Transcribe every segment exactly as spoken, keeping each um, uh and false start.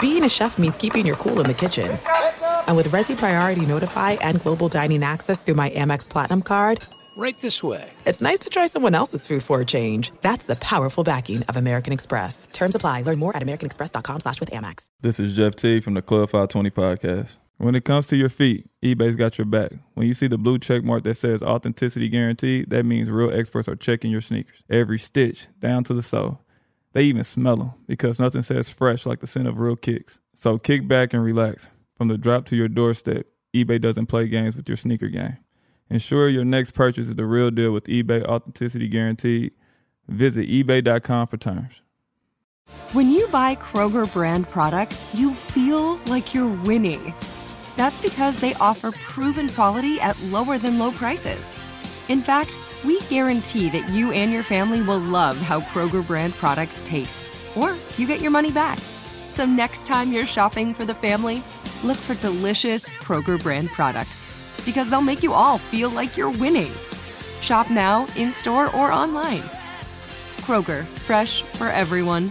being a chef means keeping your cool in the kitchen. And with Resi Priority Notify and Global Dining Access through my Amex Platinum card, right this way. It's nice to try someone else's food for a change. That's the powerful backing of American Express. Terms apply. Learn more at americanexpress.com slash with Amex. This is Jeff T from the Club five twenty podcast. When it comes to your feet, eBay's got your back. When you see the blue check mark that says authenticity guaranteed, that means real experts are checking your sneakers. Every stitch, down to the sole. They even smell them, because nothing says fresh like the scent of real kicks. So kick back and relax. From the drop to your doorstep, eBay doesn't play games with your sneaker game. Ensure your next purchase is the real deal with eBay Authenticity Guaranteed. Visit ebay dot com for terms. When you buy Kroger brand products, you feel like you're winning. That's because they offer proven quality at lower than low prices. In fact, we guarantee that you and your family will love how Kroger brand products taste, or you get your money back. So next time you're shopping for the family, look for delicious Kroger brand products, because they'll make you all feel like you're winning. Shop now, in-store, or online. Kroger, fresh for everyone.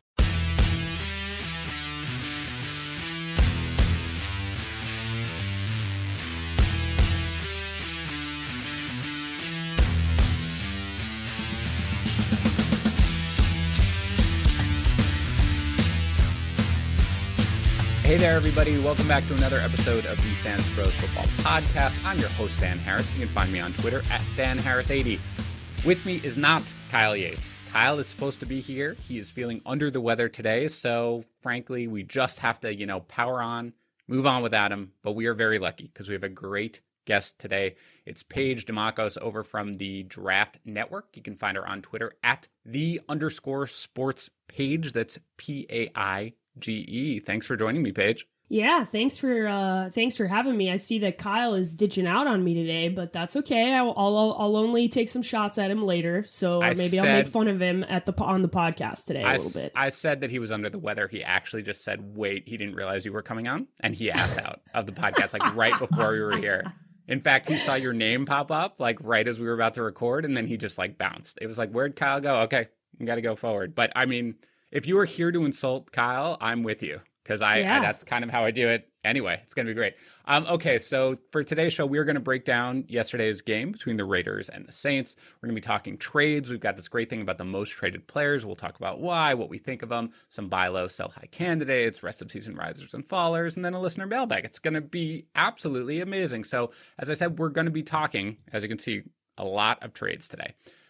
Hey there, everybody. Welcome back to another episode of the Fantasy Pros Football Podcast. I'm your host, Dan Harris. You can find me on Twitter at Dan Harris eighty. With me is not Kyle Yates. Kyle is supposed to be here. He is feeling under the weather today, so frankly, we just have to, you know, power on, move on without him. But we are very lucky because we have a great guest today. It's Paige Demacos over from the Draft Network. You can find her on Twitter at the underscore sports page. That's P A I G E. Thanks for joining me, Paige. Yeah, thanks for uh, thanks for having me. I see that Kyle is ditching out on me today, but that's okay. I'll I'll, I'll only take some shots at him later, so I maybe said, I'll make fun of him at the on the podcast today a I, little bit. I said that he was under the weather. He actually just said, "Wait," he didn't realize you were coming on, and he asked out of the podcast like right before we were here. In fact, he saw your name pop up like right as we were about to record, and then he just like bounced. It was like, "Where'd Kyle go?" Okay, we got to go forward. But I mean, if you were here to insult Kyle, I'm with you. Because I, yeah. I that's kind of how I do it. Anyway, it's going to be great. Um, okay, so for today's show, we're going to break down yesterday's game between the Raiders and the Saints. We're going to be talking trades. We've got this great thing about the most traded players. We'll talk about why, what we think of them, some buy low, sell high candidates, rest of season risers and fallers, and then a listener mailbag. It's going to be absolutely amazing. So as I said, we're going to be talking, as you can see, a lot of trades today.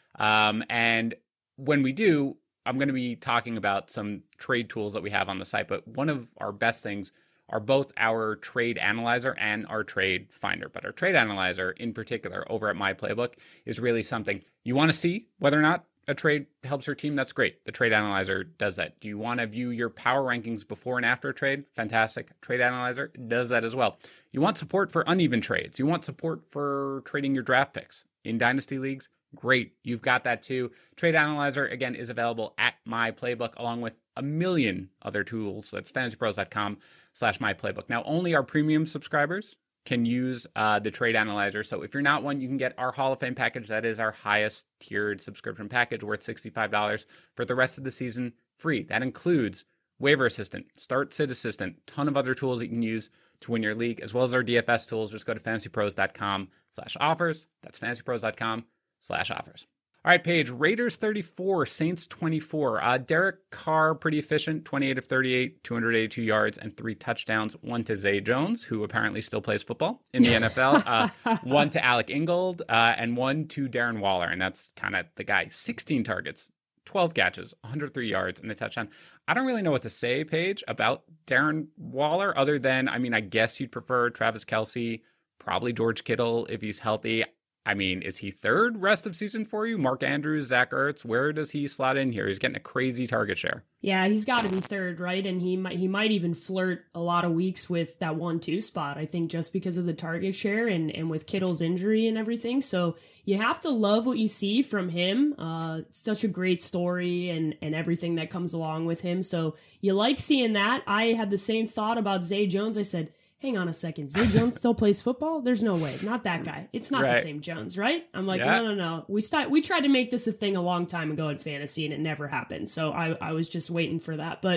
Um, and when we do, I'm going to be talking about some trade tools that we have on the site, but one of our best things are both our trade analyzer and our trade finder. But our trade analyzer in particular over at My Playbook is really something you want to see whether or not a trade helps your team. That's great. The trade analyzer does that. Do you want to view your power rankings before and after a trade? Fantastic. Trade analyzer does that as well. You want support for uneven trades. You want support for trading your draft picks in dynasty leagues. Great. You've got that too. Trade Analyzer, again, is available at My Playbook along with a million other tools. That's fantasypros.com slash My Playbook. Now, only our premium subscribers can use uh, the Trade Analyzer. So if you're not one, you can get our Hall of Fame package. That is our highest tiered subscription package worth sixty-five dollars for the rest of the season free. That includes Waiver Assistant, Start Sit Assistant, ton of other tools that you can use to win your league, as well as our D F S tools. Just go to fantasypros.com slash offers. That's fantasypros.com slash offers. All right, Paige, Raiders thirty-four, Saints twenty-four. Uh, Derek Carr, pretty efficient, twenty-eight of thirty-eight, two hundred eighty-two yards and three touchdowns. One to Zay Jones, who apparently still plays football in the N F L. Uh, one to Alec Ingold, uh, and one to Darren Waller. And that's kind of the guy. sixteen targets, twelve catches, one hundred three yards, and a touchdown. I don't really know what to say, Paige, about Darren Waller, other than, I mean, I guess you'd prefer Travis Kelce, probably George Kittle if he's healthy. I mean, is he third rest of season for you? Mark Andrews, Zach Ertz, where does he slot in here? He's getting a crazy target share. Yeah, he's got to be third, right? And he might he might even flirt a lot of weeks with that one two spot, I think, just because of the target share and, and with Kittle's injury and everything. So you have to love what you see from him. Uh, such a great story and, and everything that comes along with him. So you like seeing that. I had the same thought about Zay Jones. I said, hang on a second, Zay Jones still plays football? There's no way. Not that guy. It's not right. the same Jones, right? I'm like, yeah. no, no, no. We st- we tried to make this a thing a long time ago in fantasy, and it never happened. So I, I was just waiting for that. But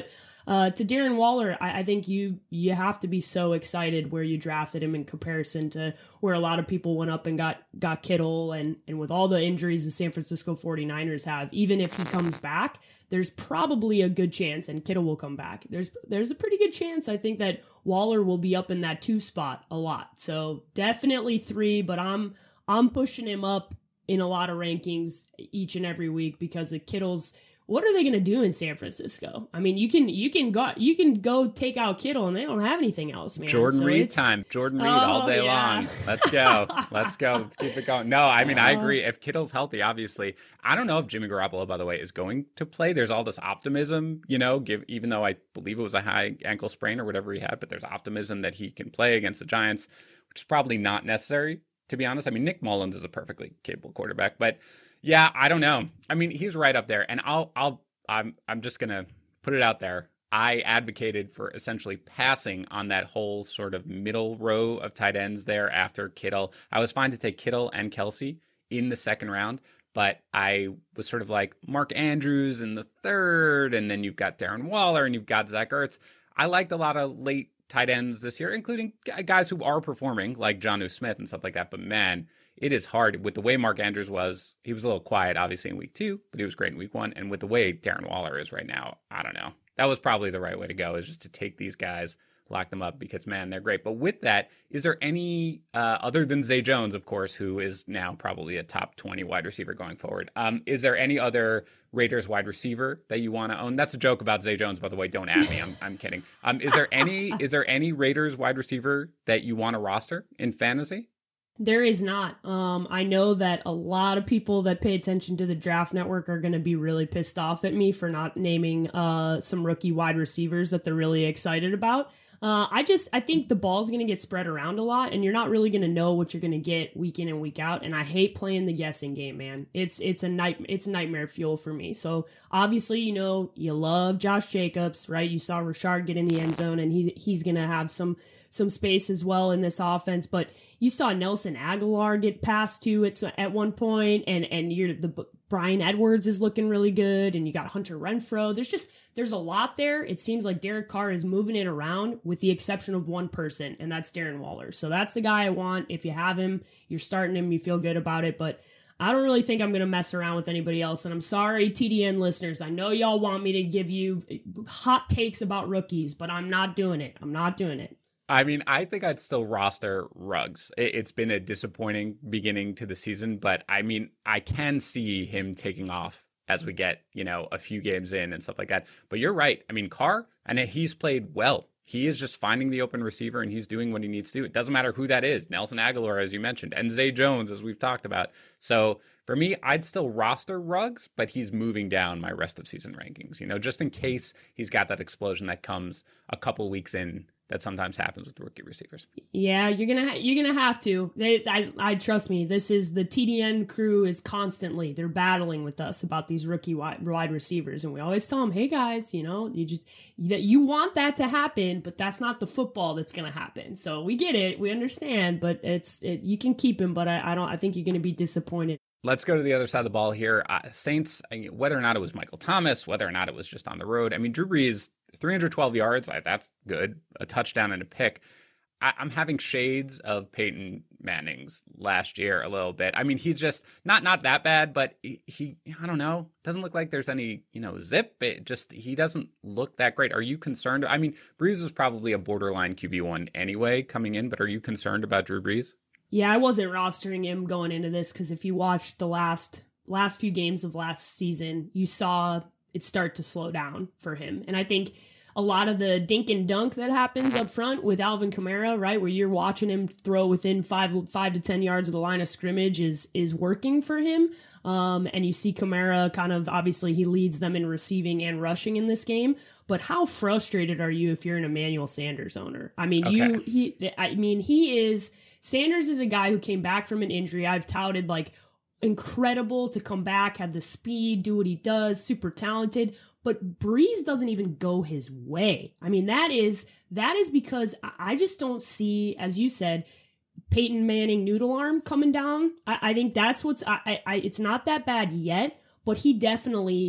Uh, to Darren Waller, I, I think you you have to be so excited where you drafted him in comparison to where a lot of people went up and got got Kittle, and, and with all the injuries the San Francisco forty-niners have, even if he comes back, there's probably a good chance, and Kittle will come back. There's there's a pretty good chance, I think, that Waller will be up in that two spot a lot. So definitely three, but I'm I'm pushing him up in a lot of rankings each and every week because of Kittle's. What are they going to do in San Francisco? I mean, you can you can go you can go take out Kittle and they don't have anything else, man. Jordan so Reed time. Jordan Reed oh, all day yeah. long. Let's go. Let's go. Let's keep it going. No, I mean, I agree. If Kittle's healthy, obviously. I don't know if Jimmy Garoppolo, by the way, is going to play. There's all this optimism, you know, give even though I believe it was a high ankle sprain or whatever he had, but there's optimism that he can play against the Giants, which is probably not necessary, to be honest. I mean, Nick Mullins is a perfectly capable quarterback, but yeah, I don't know. I mean, he's right up there, and I'll, I'll, I'm, I'm just gonna put it out there. I advocated for essentially passing on that whole sort of middle row of tight ends there after Kittle. I was fine to take Kittle and Kelsey in the second round, but I was sort of like Mark Andrews in the third, and then you've got Darren Waller and you've got Zach Ertz. I liked a lot of late tight ends this year, including guys who are performing like Jonnu Smith and stuff like that. But man, it is hard with the way Mark Andrews was. He was a little quiet, obviously, in week two, but he was great in week one. And with the way Darren Waller is right now, I don't know. That was probably the right way to go, is just to take these guys, lock them up, because, man, they're great. But with that, is there any, uh, other than Zay Jones, of course, who is now probably a top twenty wide receiver going forward, um, is there any other Raiders wide receiver that you want to own? That's a joke about Zay Jones, by the way. Don't at me. I'm, I'm kidding. Um, is there any is there any Raiders wide receiver that you want to roster in fantasy? There is not. Um, I know that a lot of people that pay attention to the Draft Network are going to be really pissed off at me for not naming uh, some rookie wide receivers that they're really excited about. Uh, I just, I think the ball's going to get spread around a lot, and you're not really going to know what you're going to get week in and week out. And I hate playing the guessing game, man. It's, it's a night, it's nightmare fuel for me. So obviously, you know, you love Josh Jacobs, right? You saw Rashard get in the end zone, and he, he's going to have some, some space as well in this offense. But you saw Nelson Aguilar get passed to at, at one point, and, and you're the Brian Edwards is looking really good, and you got Hunter Renfrow. There's just, there's a lot there. It seems like Derek Carr is moving it around with the exception of one person, and that's Darren Waller. So that's the guy I want. If you have him, you're starting him, you feel good about it, but I don't really think I'm going to mess around with anybody else. And I'm sorry, T D N listeners. I know y'all want me to give you hot takes about rookies, but I'm not doing it. I'm not doing it. I mean, I think I'd still roster Ruggs. It's been a disappointing beginning to the season, but I mean, I can see him taking off as we get, you know, a few games in and stuff like that. But you're right. I mean, Carr, and he's played well. He is just finding the open receiver, and he's doing what he needs to do. It doesn't matter who that is. Nelson Aguilar, as you mentioned, and Zay Jones, as we've talked about. So for me, I'd still roster Ruggs, but he's moving down my rest of season rankings, you know, just in case he's got that explosion that comes a couple weeks in. That sometimes happens with rookie receivers. Yeah, you're gonna ha- you're gonna have to. They, I, I trust me. This is the T D N crew is constantly they're battling with us about these rookie wide, wide receivers, and we always tell them, "Hey guys, you know, you just that you want that to happen, but that's not the football that's gonna happen." So we get it, we understand, but it's it, you can keep him, but I, I don't. I think you're gonna be disappointed. Let's go to the other side of the ball here. Uh, Saints, whether or not it was Michael Thomas, whether or not it was just on the road. I mean, Drew Brees, three hundred twelve yards, that's good. A touchdown and a pick. I, I'm having shades of Peyton Manning's last year a little bit. I mean, he's just not not that bad, but he, he I don't know, doesn't look like there's any, you know, zip. It just, he doesn't look that great. Are you concerned? I mean, Brees is probably a borderline Q B one anyway coming in, but are you concerned about Drew Brees? Yeah, I wasn't rostering him going into this because if you watched the last last few games of last season, you saw it start to slow down for him. And I think a lot of the dink and dunk that happens up front with Alvin Kamara, right, where you're watching him throw within five five to ten yards of the line of scrimmage is is working for him. Um, and you see Kamara kind of, obviously he leads them in receiving and rushing in this game. But how frustrated are you if you're an Emmanuel Sanders owner? I mean, okay. you he I mean he is Sanders is a guy who came back from an injury. I've touted like incredible to come back, have the speed, do what he does, super talented. But Brees doesn't even go his way. I mean, that is that is because I just don't see, as you said, Peyton Manning noodle arm coming down. I, I think that's what's. I, I. It's not that bad yet, but he definitely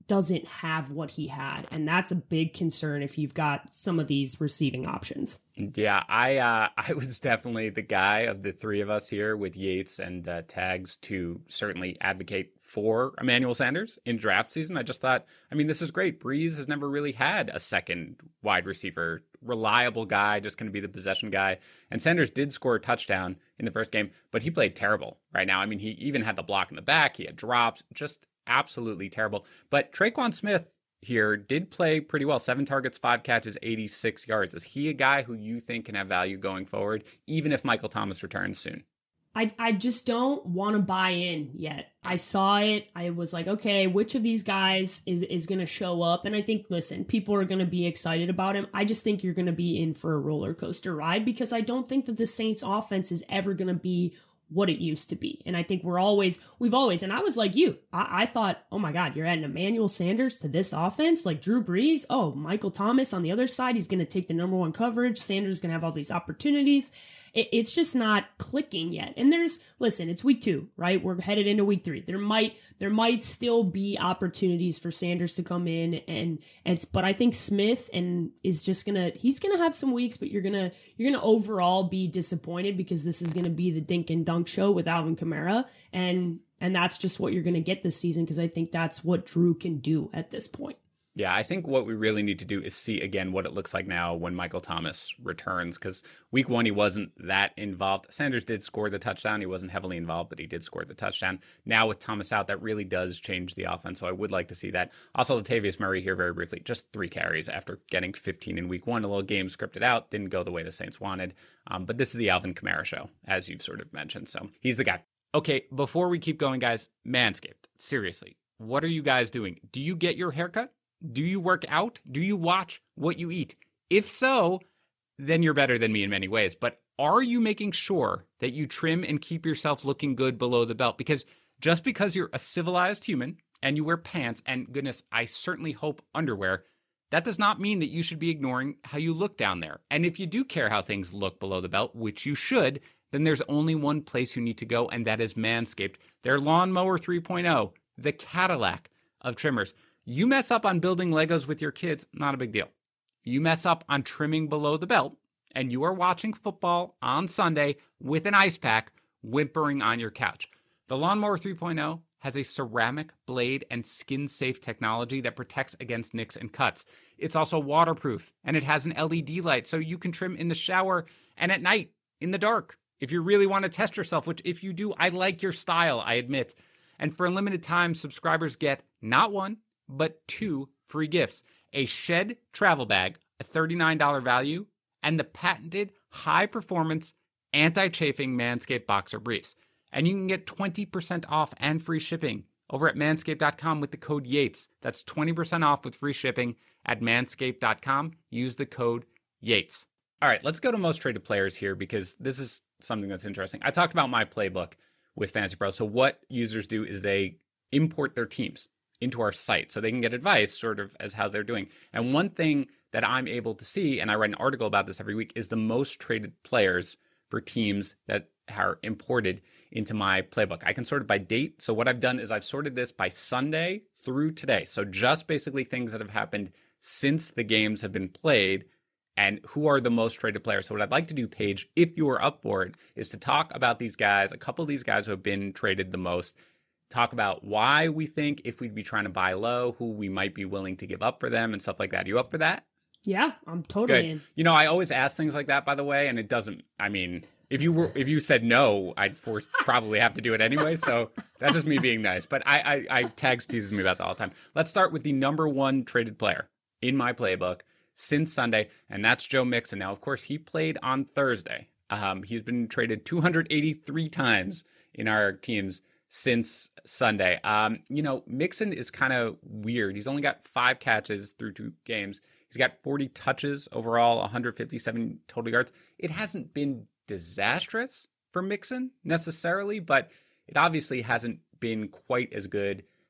doesn't have what he had. And that's a big concern if you've got some of these receiving options. Yeah, I uh, I was definitely the guy of the three of us here with Yates and uh, Tags to certainly advocate for Emmanuel Sanders in draft season. I just thought, I mean, this is great. Breeze has never really had a second wide receiver, reliable guy, just going to be the possession guy. And Sanders did score a touchdown in the first game, but he played terrible right now. I mean, he even had the block in the back. He had drops, just absolutely terrible. But Tre'Quan Smith here did play pretty well. Seven targets, five catches, eighty-six yards. Is he a guy who you think can have value going forward, even if Michael Thomas returns soon? I, I just don't want to buy in yet. I saw it. I was like, okay, which of these guys is, is going to show up? And I think, listen, people are going to be excited about him. I just think you're going to be in for a roller coaster ride because I don't think that the Saints offense is ever going to be what it used to be. And I think we're always, we've always, and I was like you, I, I thought, oh my God, you're adding Emmanuel Sanders to this offense, like Drew Brees. Oh, Michael Thomas on the other side, he's going to take the number one coverage. Sanders is going to have all these opportunities. It, it's just not clicking yet. And there's, listen, it's week two, right? We're headed into week three. There might, there might still be opportunities for Sanders to come in and, and it's, but I think Smith and is just going to, he's going to have some weeks, but you're going to, you're going to overall be disappointed because this is going to be the dink and dunk show with Alvin Kamara. And, and that's just what you're going to get this season. Cause I think that's what Drew can do at this point. Yeah, I think what we really need to do is see again what it looks like now when Michael Thomas returns, because week one, he wasn't that involved. Sanders did score the touchdown. He wasn't heavily involved, but he did score the touchdown. Now with Thomas out, that really does change the offense, so I would like to see that. Also, Latavius Murray here very briefly, just three carries after getting fifteen in week one. A little game scripted out, didn't go the way the Saints wanted. Um, but this is the Alvin Kamara show, as you've sort of mentioned, so he's the guy. Okay, before we keep going, guys, Manscaped, seriously, what are you guys doing? Do you get your haircut? Do you work out? Do you watch what you eat? If so, then you're better than me in many ways. But are you making sure that you trim and keep yourself looking good below the belt? Because just because you're a civilized human and you wear pants, and goodness, I certainly hope underwear, that does not mean that you should be ignoring how you look down there. And if you do care how things look below the belt, which you should, then there's only one place you need to go, and that is Manscaped. Their Lawnmower three point oh, the Cadillac of trimmers. You mess up on building Legos with your kids, not a big deal. You mess up on trimming below the belt, and you are watching football on Sunday with an ice pack whimpering on your couch. The Lawnmower three point oh has a ceramic blade and skin-safe technology that protects against nicks and cuts. It's also waterproof, and it has an L E D light, so you can trim in the shower and at night, in the dark. If you really want to test yourself, which if you do, I like your style, I admit. And for a limited time, subscribers get not one, but two free gifts: a Shed travel bag, a thirty-nine dollars value, and the patented high-performance anti-chafing Manscaped Boxer Briefs. And you can get twenty percent off and free shipping over at manscaped dot com with the code Yates. That's twenty percent off with free shipping at manscaped dot com. Use the code Yates. All right, let's go to most traded players here because this is something that's interesting. I talked about my playbook with Fantasy Pros. So what users do is they import their teams into our site so they can get advice sort of as how they're doing. And one thing that I'm able to see, and I write an article about this every week, is the most traded players for teams that are imported into my playbook. I can sort it by date. So what I've done is I've sorted this by Sunday through today. So just basically things that have happened since the games have been played and who are the most traded players. So what I'd like to do, Paige, if you are up for it, is to talk about these guys, a couple of these guys who have been traded the most, talk about why we think if we'd be trying to buy low, who we might be willing to give up for them and stuff like that. Are you up for that? Yeah, I'm totally Good. in. You know, I always ask things like that, by the way, and it doesn't, I mean, if you were, if you said no, I'd force probably have to do it anyway. So that's just me being nice. But I, I, I Tags teases me about that all the time. Let's start with the number one traded player in my playbook since Sunday, and that's Joe Mixon. Now, of course, he played on Thursday. Um, he's been traded two hundred eighty-three times in our teams since Sunday. Um, you know, Mixon is kind of weird. He's only got five catches through two games. He's got forty touches overall, one hundred fifty-seven total yards. It hasn't been disastrous for Mixon necessarily, but it obviously hasn't been quite as good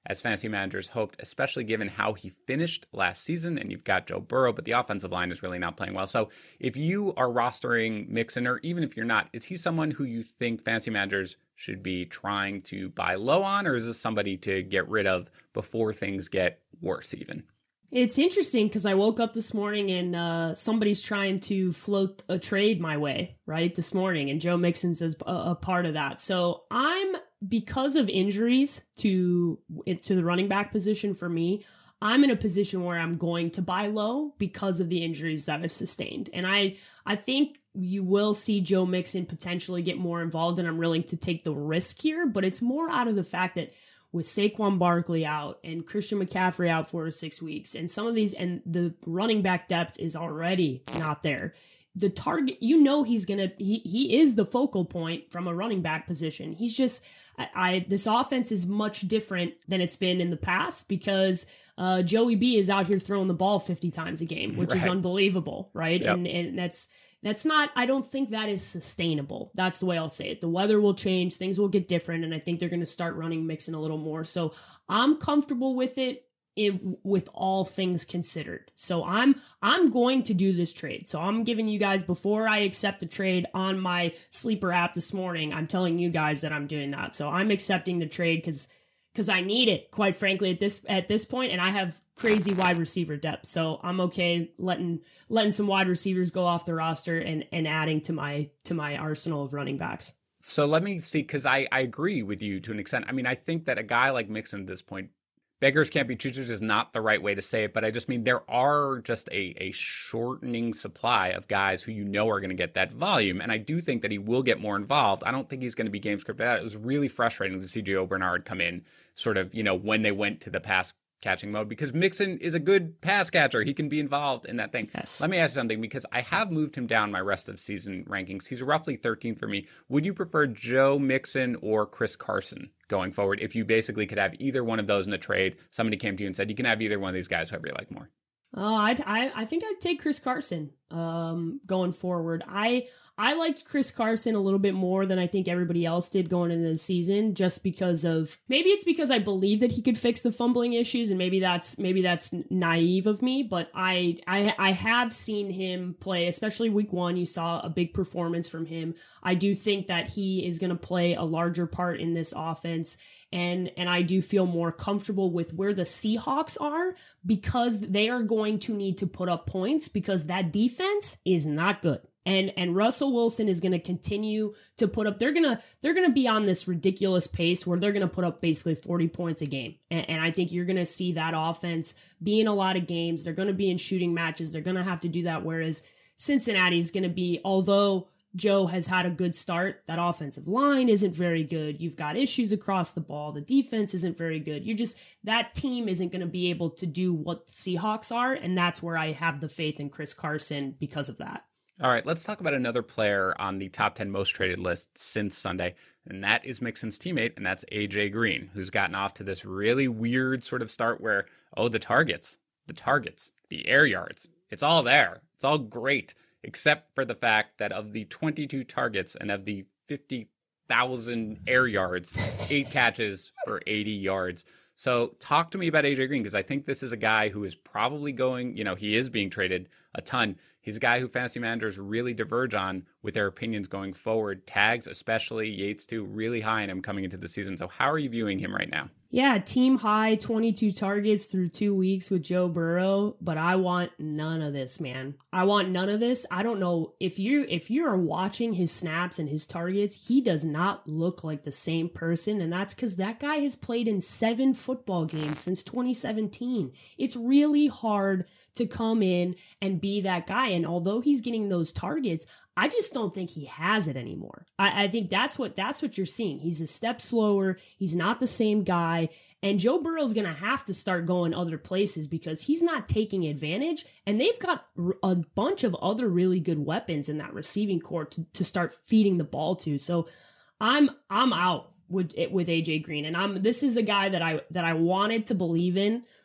as fantasy managers hoped, especially given how he finished last season. And you've got Joe Burrow, but the offensive line is really not playing well. So if you are rostering Mixon, or even if you're not, is he someone who you think fantasy managers should be trying to buy low on, or is this somebody to get rid of before things get worse even? It's interesting because I woke up this morning and uh, somebody's trying to float a trade my way, right, this morning, and Joe Mixon's as a, a part of that. So I'm, because of injuries to to the running back position for me, I'm in a position where I'm going to buy low because of the injuries that I've sustained. And I, I think you will see Joe Mixon potentially get more involved, and I'm willing to take the risk here, but it's more out of the fact that with Saquon Barkley out and Christian McCaffrey out four to six weeks, and some of these, and the running back depth is already not there. The target, you know, he's gonna, he he is the focal point from a running back position. He's just, I, I this offense is much different than it's been in the past because uh, Joey B is out here throwing the ball fifty times a game, which right. is unbelievable, right? Yep. And and that's. That's not, I don't think that is sustainable. That's the way I'll say it. The weather will change, things will get different, and I think they're going to start running Mixon a little more. So I'm comfortable with it, it with all things considered. So I'm I'm going to do this trade. So I'm giving you guys, before I accept the trade on my sleeper app this morning, I'm telling you guys that I'm doing that. So I'm accepting the trade because because I need it, quite frankly, at this at this point, and I have crazy wide receiver depth. So I'm okay letting letting some wide receivers go off the roster and and adding to my to my arsenal of running backs. So let me see, because I, I agree with you to an extent. I mean, I think that a guy like Mixon at this point, beggars can't be choosers is not the right way to say it, but I just mean there are just a, a shortening supply of guys who you know are going to get that volume. And I do think that he will get more involved. I don't think he's going to be game scripted out. It was really frustrating to see Gio Bernard come in sort of, you know, when they went to the pass catching mode, because Mixon is a good pass catcher. He can be involved in that thing. Yes. Let me ask you something, because I have moved him down my rest of season rankings. He's roughly thirteenth for me. Would you prefer Joe Mixon or Chris Carson going forward if you basically could have either one of those in a trade? Somebody came to you and said you can have either one of these guys, whoever you like more. Oh, I'd, I I think I'd take Chris Carson um, going forward. I I liked Chris Carson a little bit more than I think everybody else did going into the season, just because of, maybe it's because I believe that he could fix the fumbling issues, and maybe that's maybe that's naive of me, but I I I have seen him play, especially week one. You saw a big performance from him. I do think that he is going to play a larger part in this offense. And and I do feel more comfortable with where the Seahawks are, because they are going to need to put up points, because that defense is not good. And and Russell Wilson is going to continue to put up, they're going to they're going to be on this ridiculous pace where they're going to put up basically forty points a game. And, and I think you're going to see that offense be in a lot of games. They're going to be in shooting matches. They're going to have to do that. Whereas Cincinnati is going to be, although Joe has had a good start, that offensive line isn't very good. You've got issues across the ball. The defense isn't very good. You just, that team isn't going to be able to do what the Seahawks are. And that's where I have the faith in Chris Carson because of that. All right, let's talk about another player on the top ten most traded list since Sunday, and that is Mixon's teammate, and that's A J Green, who's gotten off to this really weird sort of start where, oh, the targets, the targets, the air yards, it's all there. It's all great, except for the fact that of the twenty-two targets and of the fifty thousand air yards, eight catches for eighty yards. So talk to me about A J Green, because I think this is a guy who is probably going, you know, he is being traded a ton. He's a guy who fantasy managers really diverge on with their opinions going forward. Tags, especially Yates too, really high in him coming into the season. So how are you viewing him right now? Yeah, team high, twenty-two targets through two weeks with Joe Burrow, but I want none of this, man. I want none of this. I don't know if you if you are watching his snaps and his targets, he does not look like the same person, and that's because that guy has played in seven football games since twenty seventeen. It's really hard to come in and be that guy, and although he's getting those targets, I just don't think he has it anymore. I, I think that's what that's what you're seeing. He's a step slower. He's not the same guy. And Joe Burrow's going to have to start going other places because he's not taking advantage. And they've got a bunch of other really good weapons in that receiving core to, to start feeding the ball to. So I'm I'm out with with A J Green. And I'm this is a guy that I that I wanted to believe in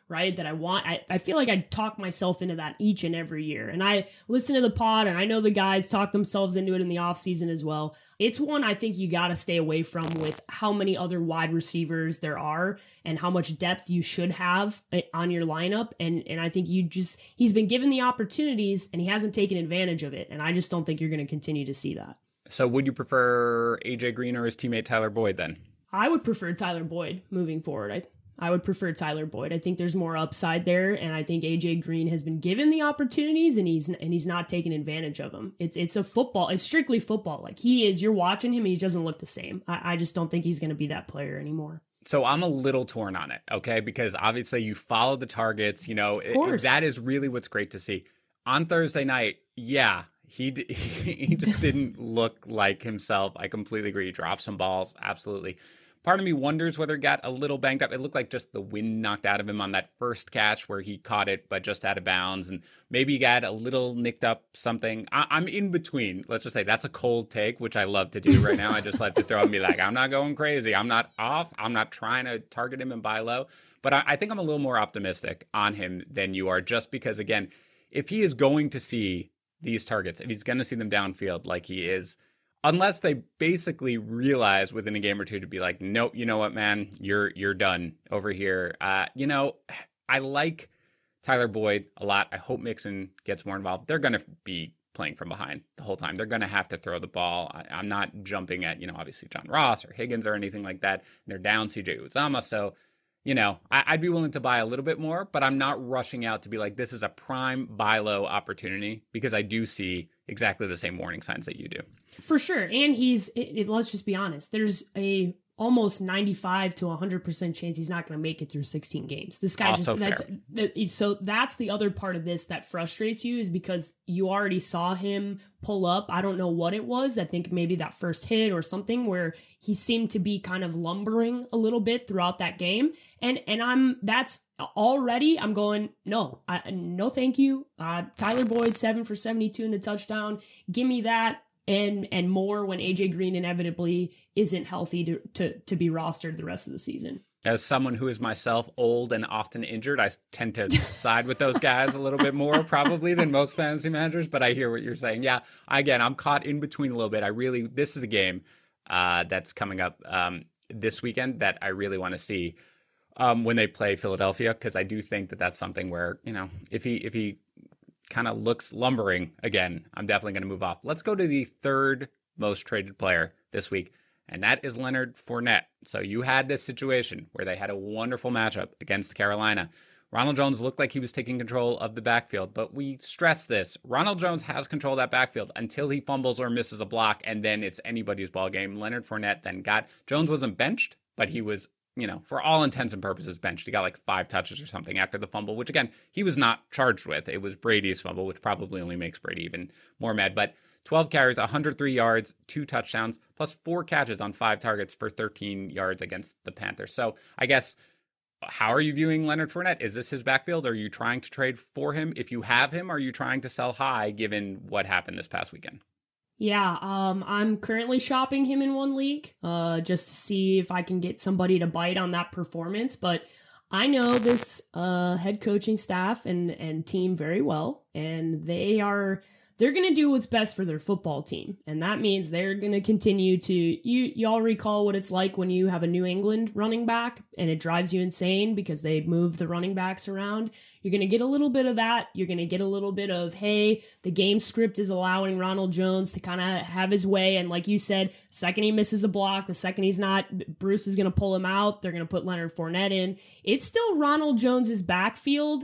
right? That I want. I, I feel like I talk myself into that each and every year. And I listen to the pod, and I know the guys talk themselves into it in the offseason as well. It's one I think you got to stay away from with how many other wide receivers there are and how much depth you should have on your lineup. And and I think you just, he's been given the opportunities and he hasn't taken advantage of it. And I just don't think you're going to continue to see that. So would you prefer A J Green or his teammate Tyler Boyd then? I would prefer Tyler Boyd moving forward. I I would prefer Tyler Boyd. I think there's more upside there, and I think A J Green has been given the opportunities, and he's and he's not taking advantage of them. It's it's a football. It's strictly football. Like he is. You're watching him, and he doesn't look the same. I, I just don't think he's going to be that player anymore. So I'm a little torn on it, okay? Because obviously you follow the targets. You know, it, that is really what's great to see. On Thursday night, yeah, he he just didn't look like himself. I completely agree. He dropped some balls, absolutely. Part of me wonders whether he got a little banged up. It looked like just the wind knocked out of him on that first catch where he caught it, but just out of bounds. And maybe he got a little nicked up something. I- I'm in between. Let's just say that's a cold take, which I love to do right now. I just like to throw and be like, I'm not going crazy. I'm not off. I'm not trying to target him and buy low. But I, I think I'm a little more optimistic on him than you are, just because, again, if he is going to see these targets, if he's going to see them downfield like he is, unless they basically realize within a game or two to be like, nope, you know what, man, you're you're done over here. Uh, you know, I like Tyler Boyd a lot. I hope Mixon gets more involved. They're going to be playing from behind the whole time. They're going to have to throw the ball. I, I'm not jumping at, you know, obviously John Ross or Higgins or anything like that. They're down C J Uzomah, so you know, I, I'd be willing to buy a little bit more, but I'm not rushing out to be like, this is a prime buy low opportunity, because I do see exactly the same warning signs that you do. For sure. And he's, it, it, let's just be honest, there's a almost ninety-five to one hundred percent chance he's not going to make it through sixteen games. This guy also just, fair. that's, that, so that's the other part of this that frustrates you, is because you already saw him pull up. I don't know what it was. I think maybe that first hit or something where he seemed to be kind of lumbering a little bit throughout that game. And, and I'm, that's already, I'm going, no, I, no, thank you. Uh, Tyler Boyd, seven for seventy-two in a touchdown. Give me that. And and more when A J Green inevitably isn't healthy to, to to be rostered the rest of the season. As someone who is myself old and often injured, I tend to side with those guys a little bit more probably than most fantasy managers, but I hear what you're saying. Yeah, again, I'm caught in between a little bit. I really, this is a game uh, that's coming up um, this weekend that I really want to see um, when they play Philadelphia, because I do think that that's something where, you know, if he if he kind of looks lumbering again, I'm definitely going to move off. Let's go to the third most traded player this week, and that is Leonard Fournette. So you had this situation where they had a wonderful matchup against Carolina. Ronald Jones looked like he was taking control of the backfield, but we stress this. Ronald Jones has control of that backfield until he fumbles or misses a block, and then it's anybody's ball game. Leonard Fournette then got, Jones wasn't benched, but he was, you know, for all intents and purposes, benched. He got like five touches or something after the fumble, which again, he was not charged with. It was Brady's fumble, which probably only makes Brady even more mad. But twelve carries, one hundred three yards, two touchdowns, plus four catches on five targets for thirteen yards against the Panthers. So I guess, how are you viewing Leonard Fournette? Is this his backfield? Are you trying to trade for him? If you have him, are you trying to sell high given what happened this past weekend? Yeah, um, I'm currently shopping him in one league, uh, just to see if I can get somebody to bite on that performance. But I know this uh, head coaching staff and and team very well, and they are they're going to do what's best for their football team, and that means they're going to continue to. You y'all recall what it's like when you have a New England running back and it drives you insane because they move the running backs around. You're going to get a little bit of that. You're going to get a little bit of, hey, the game script is allowing Ronald Jones to kind of have his way. And like you said, second he misses a block, the second he's not, Bruce is going to pull him out. They're going to put Leonard Fournette in. It's still Ronald Jones's backfield,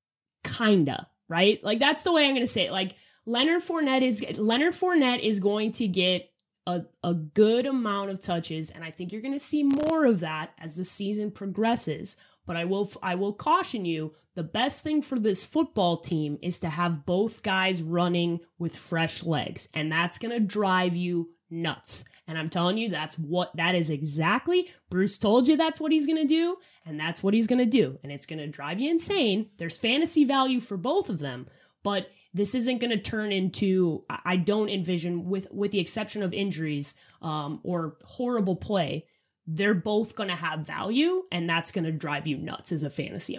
kinda, right? Like that's the way I'm going to say it. Like Leonard Fournette is Leonard Fournette is going to get a, a good amount of touches, and I think you're going to see more of that as the season progresses. But I will I will caution you, the best thing for this football team is to have both guys running with fresh legs. And that's going to drive you nuts. And I'm telling you, that's what, that is exactly, Bruce told you that's what he's going to do. And that's what he's going to do. And it's going to drive you insane. There's fantasy value for both of them. But this isn't going to turn into, I don't envision, with, with the exception of injuries um, or horrible play, they're both going to have value, and that's going to drive you nuts as a fantasy owner.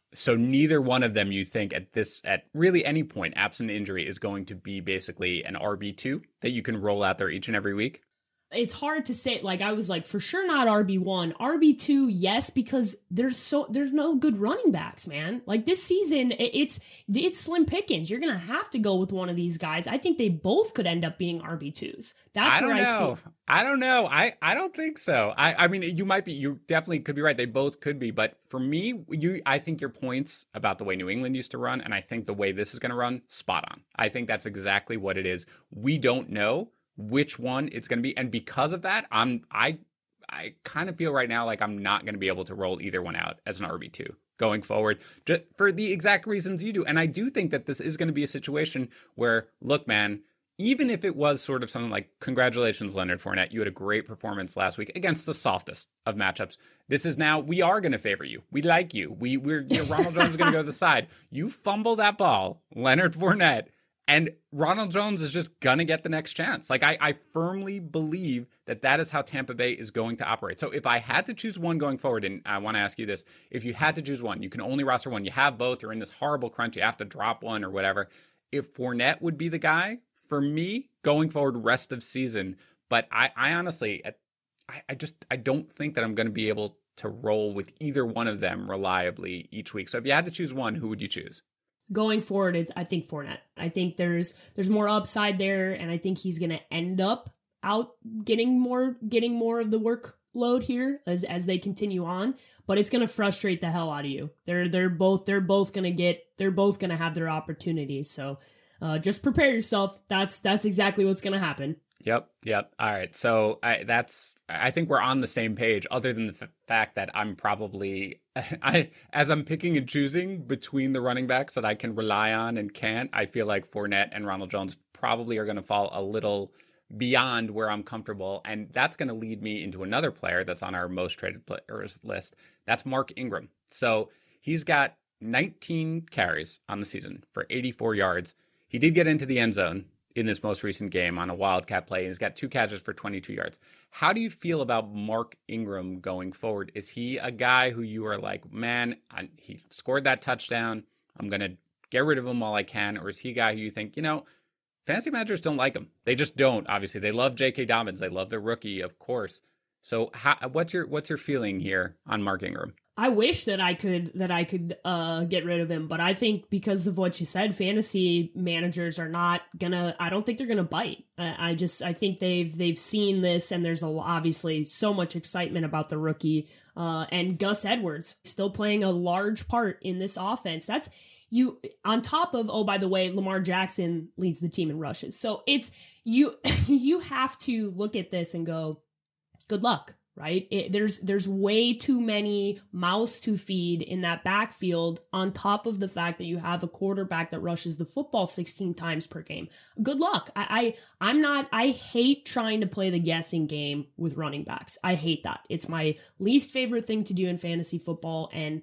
So neither one of them you think at this, at really any point, absent injury, is going to be basically an R B two that you can roll out there each and every week? It's hard to say. Like, I was like, for sure not R B one. R B two, yes, because there's so there's no good running backs, man. Like, this season, it's it's slim pickings. You're gonna have to go with one of these guys. I think they both could end up being R B twos. That's I don't where know. I see. I don't know. I, I don't think so. I, I mean, you might be. You definitely could be right. They both could be. But for me, you, I think your points about the way New England used to run, and I think the way this is going to run, spot on. I think that's exactly what it is. We don't know which one it's going to be, and because of that, I'm I I kind of feel right now like I'm not going to be able to roll either one out as an R B two going forward, just for the exact reasons you do. And I do think that this is going to be a situation where, look, man, even if it was sort of something like, congratulations, Leonard Fournette, you had a great performance last week against the softest of matchups. This is now, we are going to favor you. We like you. We, we're, you know, Ronald Jones is going to go to the side. You fumble that ball, Leonard Fournette, and Ronald Jones is just going to get the next chance. Like, I, I firmly believe that that is how Tampa Bay is going to operate. So if I had to choose one going forward, and I want to ask you this, if you had to choose one, you can only roster one. You have both. You're in this horrible crunch. You have to drop one or whatever. If Fournette would be the guy, for me, going forward rest of season. But I, I honestly, I, I just, I don't think that I'm going to be able to roll with either one of them reliably each week. So if you had to choose one, who would you choose? Going forward, it's, I think Fournette. I think there's there's more upside there, and I think he's going to end up out getting more getting more of the workload here as as they continue on. But it's going to frustrate the hell out of you. They're they're both they're both going to get they're both going to have their opportunities. So uh, just prepare yourself. That's that's exactly what's going to happen. Yep. Yep. All right. So I, that's, I think we're on the same page, other than the f- fact that I'm probably, I, as I'm picking and choosing between the running backs that I can rely on and can't, I feel like Fournette and Ronald Jones probably are going to fall a little beyond where I'm comfortable. And that's going to lead me into another player that's on our most traded players list. That's Mark Ingram. So he's got nineteen carries on the season for eighty-four yards. He did get into the end zone in this most recent game on a wildcat play. He's got two catches for twenty-two yards. How do you feel about Mark Ingram going forward? Is he a guy who you are like, man, I, he scored that touchdown, I'm going to get rid of him while I can? Or is he a guy who you think, you know, fantasy managers don't like him? They just don't, obviously. They love J K. Dobbins. They love the rookie, of course. So how, what's your what's your feeling here on Mark Ingram? I wish that I could that I could uh, get rid of him, but I think because of what you said, fantasy managers are not gonna. I don't think they're gonna bite. I, I just I think they've they've seen this, and there's a, obviously so much excitement about the rookie uh, and Gus Edwards still playing a large part in this offense. That's you on top of, oh, by the way, Lamar Jackson leads the team in rushes. So it's you you have to look at this and go, good luck. Right? It, there's there's way too many mouths to feed in that backfield, on top of the fact that you have a quarterback that rushes the football sixteen times per game. Good luck. I, I I'm not I hate trying to play the guessing game with running backs. I hate that. It's my least favorite thing to do in fantasy football, and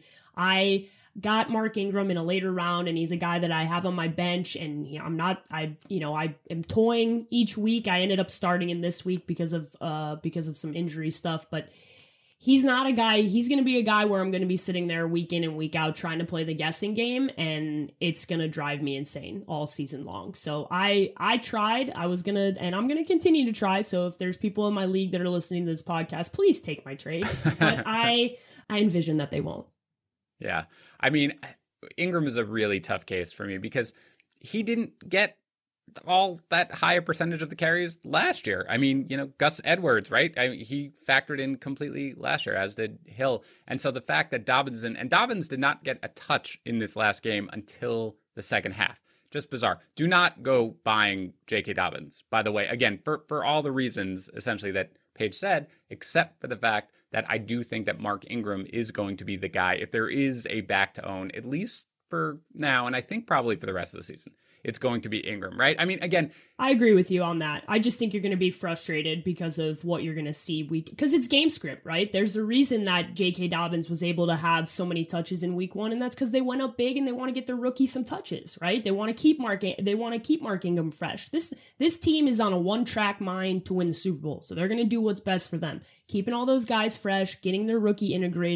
I got Mark Ingram in a later round, and he's a guy that I have on my bench, and you know, I'm not, I, you know, I am toying each week. I ended up starting him this week because of, uh, because of some injury stuff, but he's not a guy, he's going to be a guy where I'm going to be sitting there week in and week out trying to play the guessing game, and it's going to drive me insane all season long. So I, I tried, I was going to, and I'm going to continue to try. So if there's people in my league that are listening to this podcast, please take my trade, but I, I envision that they won't. Yeah. I mean, Ingram is a really tough case for me because he didn't get all that high a percentage of the carries last year. I mean, you know, Gus Edwards, right? I mean, he factored in completely last year, as did Hill. And so the fact that Dobbins and, and Dobbins did not get a touch in this last game until the second half. Just bizarre. Do not go buying J K. Dobbins, by the way, again, for, for all the reasons essentially that Paige said, except for the fact that I do think that Mark Ingram is going to be the guy, if there is a back to own, at least for now, and I think probably for the rest of the season, it's going to be Ingram, right? I mean, again, I agree with you on that. I just think you're going to be frustrated because of what you're going to see week, because it's game script, right? There's a reason that J K. Dobbins was able to have so many touches in week one, and that's because they went up big and they want to get their rookie some touches, right? They want to keep marking, they want to keep marking him fresh. This this team is on a one track mind to win the Super Bowl, so they're going to do what's best for them, keeping all those guys fresh, getting their rookie integrated,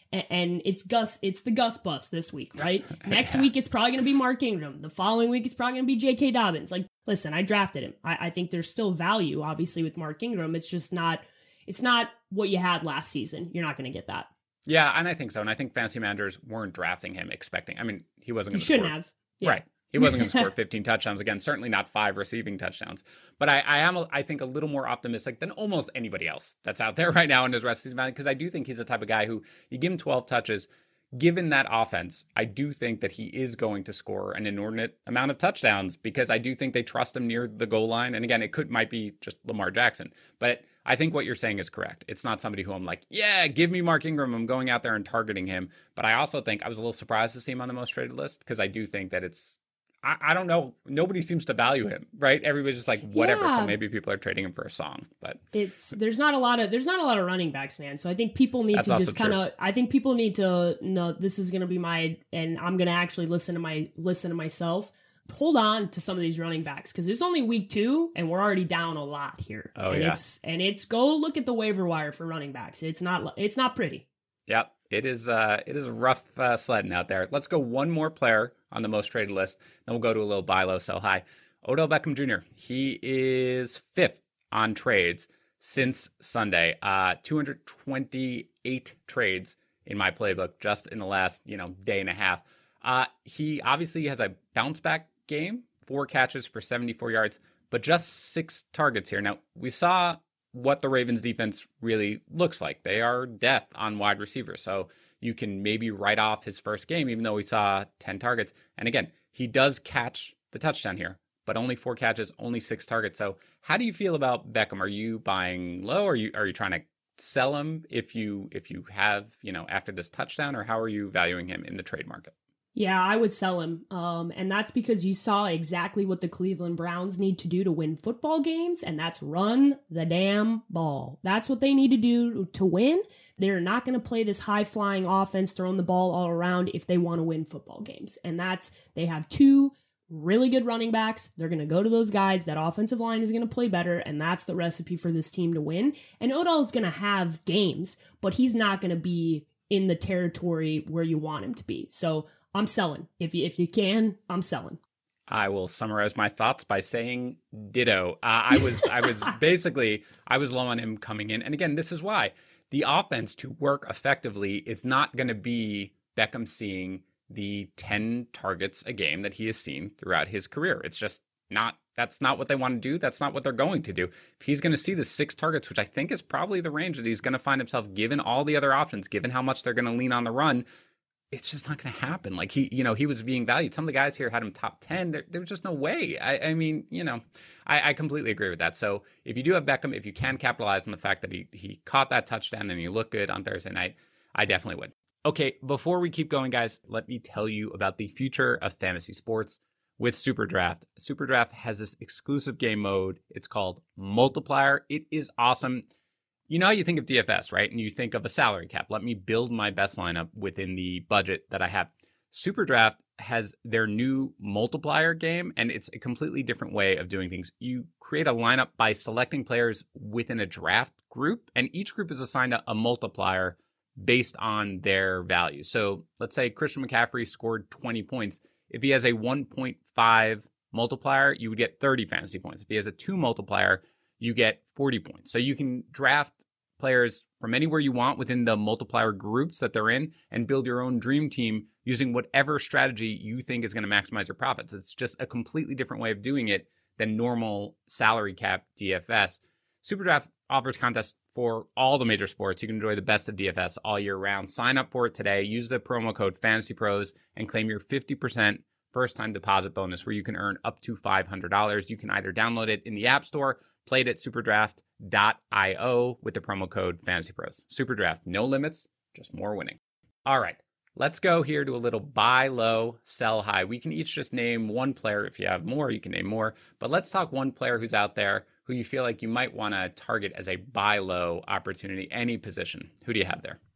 And, and it's Gus, it's the Gus bus this week, right? Next yeah. week, it's probably going to be Mark Ingram. The following week, it's probably going to be J K. Dobbins. Like, listen, I drafted him. I, I think there's still value, obviously, with Mark Ingram. It's just not, it's not what you had last season. You're not going to get that. Yeah, and I think so. And I think fantasy managers weren't drafting him expecting, I mean, he wasn't going to shouldn't score. have. Yeah. Right. He wasn't going to score fifteen touchdowns again, certainly not five receiving touchdowns. But I, I am, I think, a little more optimistic than almost anybody else that's out there right now in his rest of the season, because I do think he's the type of guy who, you give him twelve touches, given that offense, I do think that he is going to score an inordinate amount of touchdowns, because I do think they trust him near the goal line. And again, it could might be just Lamar Jackson. But I think what you're saying is correct. It's not somebody who I'm like, yeah, give me Mark Ingram. I'm going out there and targeting him. But I also think I was a little surprised to see him on the most traded list, because I do think that it's, I, I don't know. Nobody seems to value him, right? Everybody's just like, whatever. Yeah. So maybe people are trading him for a song, but it's, there's not a lot of, there's not a lot of running backs, man. So I think people need to just kind of, I think people need to know this is going to be my, and I'm going to actually listen to my, listen to myself. Hold on to some of these running backs, because it's only week two and we're already down a lot here. Oh and yeah. It's, and it's go look at the waiver wire for running backs. It's not, it's not pretty. Yep. It is uh, it is a rough uh, sledding out there. Let's go one more player on the most traded list. Then we'll go to a little buy low, sell high. Odell Beckham Junior He is fifth on trades since Sunday. Uh, two hundred twenty-eight trades in my playbook just in the last, you know, day and a half. Uh, he obviously has a bounce back game, four catches for seventy-four yards, but just six targets here. Now, we saw what the Ravens defense really looks like. They are death on wide receivers. So you can maybe write off his first game, even though we saw ten targets. And again, he does catch the touchdown here, but only four catches, only six targets. So how do you feel about Beckham? Are you buying low? Are you, are you trying to sell him if you, if you have, you know, after this touchdown, or how are you valuing him in the trade market? Yeah, I would sell him. Um, and that's because you saw exactly what the Cleveland Browns need to do to win football games, and that's run the damn ball. That's what they need to do to win. They're not going to play this high-flying offense, throwing the ball all around if they want to win football games. And that's, they have two really good running backs. They're going to go to those guys. That offensive line is going to play better, and that's the recipe for this team to win. And Odell is going to have games, but he's not going to be in the territory where you want him to be. So I'm selling. If you, if you can, I'm selling. I will summarize my thoughts by saying ditto. Uh, I was I was basically, I was low on him coming in. And again, this is why the offense to work effectively is not going to be Beckham seeing the ten targets a game that he has seen throughout his career. It's just not, that's not what they want to do. That's not what they're going to do. If he's going to see the six targets, which I think is probably the range that he's going to find himself, given all the other options, given how much they're going to lean on the run, it's just not going to happen. Like he, you know, he was being valued. Some of the guys here had him top ten. There, there was just no way. I, I mean, you know, I, I completely agree with that. So if you do have Beckham, if you can capitalize on the fact that he he caught that touchdown and he looked good on Thursday night, I definitely would. Okay, before we keep going, guys, let me tell you about the future of fantasy sports with SuperDraft. SuperDraft has this exclusive game mode. It's called Multiplier. It is awesome. You know how you think of D F S, right? And you think of a salary cap. Let me build my best lineup within the budget that I have. SuperDraft has their new multiplier game, and it's a completely different way of doing things. You create a lineup by selecting players within a draft group, and each group is assigned a, a multiplier based on their value. So let's say Christian McCaffrey scored twenty points. If he has a one point five multiplier, you would get thirty fantasy points. If he has a two multiplier, you get forty points. So you can draft players from anywhere you want within the multiplier groups that they're in and build your own dream team using whatever strategy you think is going to maximize your profits. It's just a completely different way of doing it than normal salary cap D F S. SuperDraft offers contests for all the major sports. You can enjoy the best of D F S all year round. Sign up for it today. Use the promo code FANTASYPROS and claim your fifty percent first-time deposit bonus where you can earn up to five hundred dollars. You can either download it in the App Store, play it at superdraft dot io with the promo code FANTASYPROS. SuperDraft, no limits, just more winning. All right, let's go here to a little buy low, sell high. We can each just name one player. If you have more, you can name more. But let's talk one player who's out there who you feel like you might want to target as a buy low opportunity, any position. Who do you have there?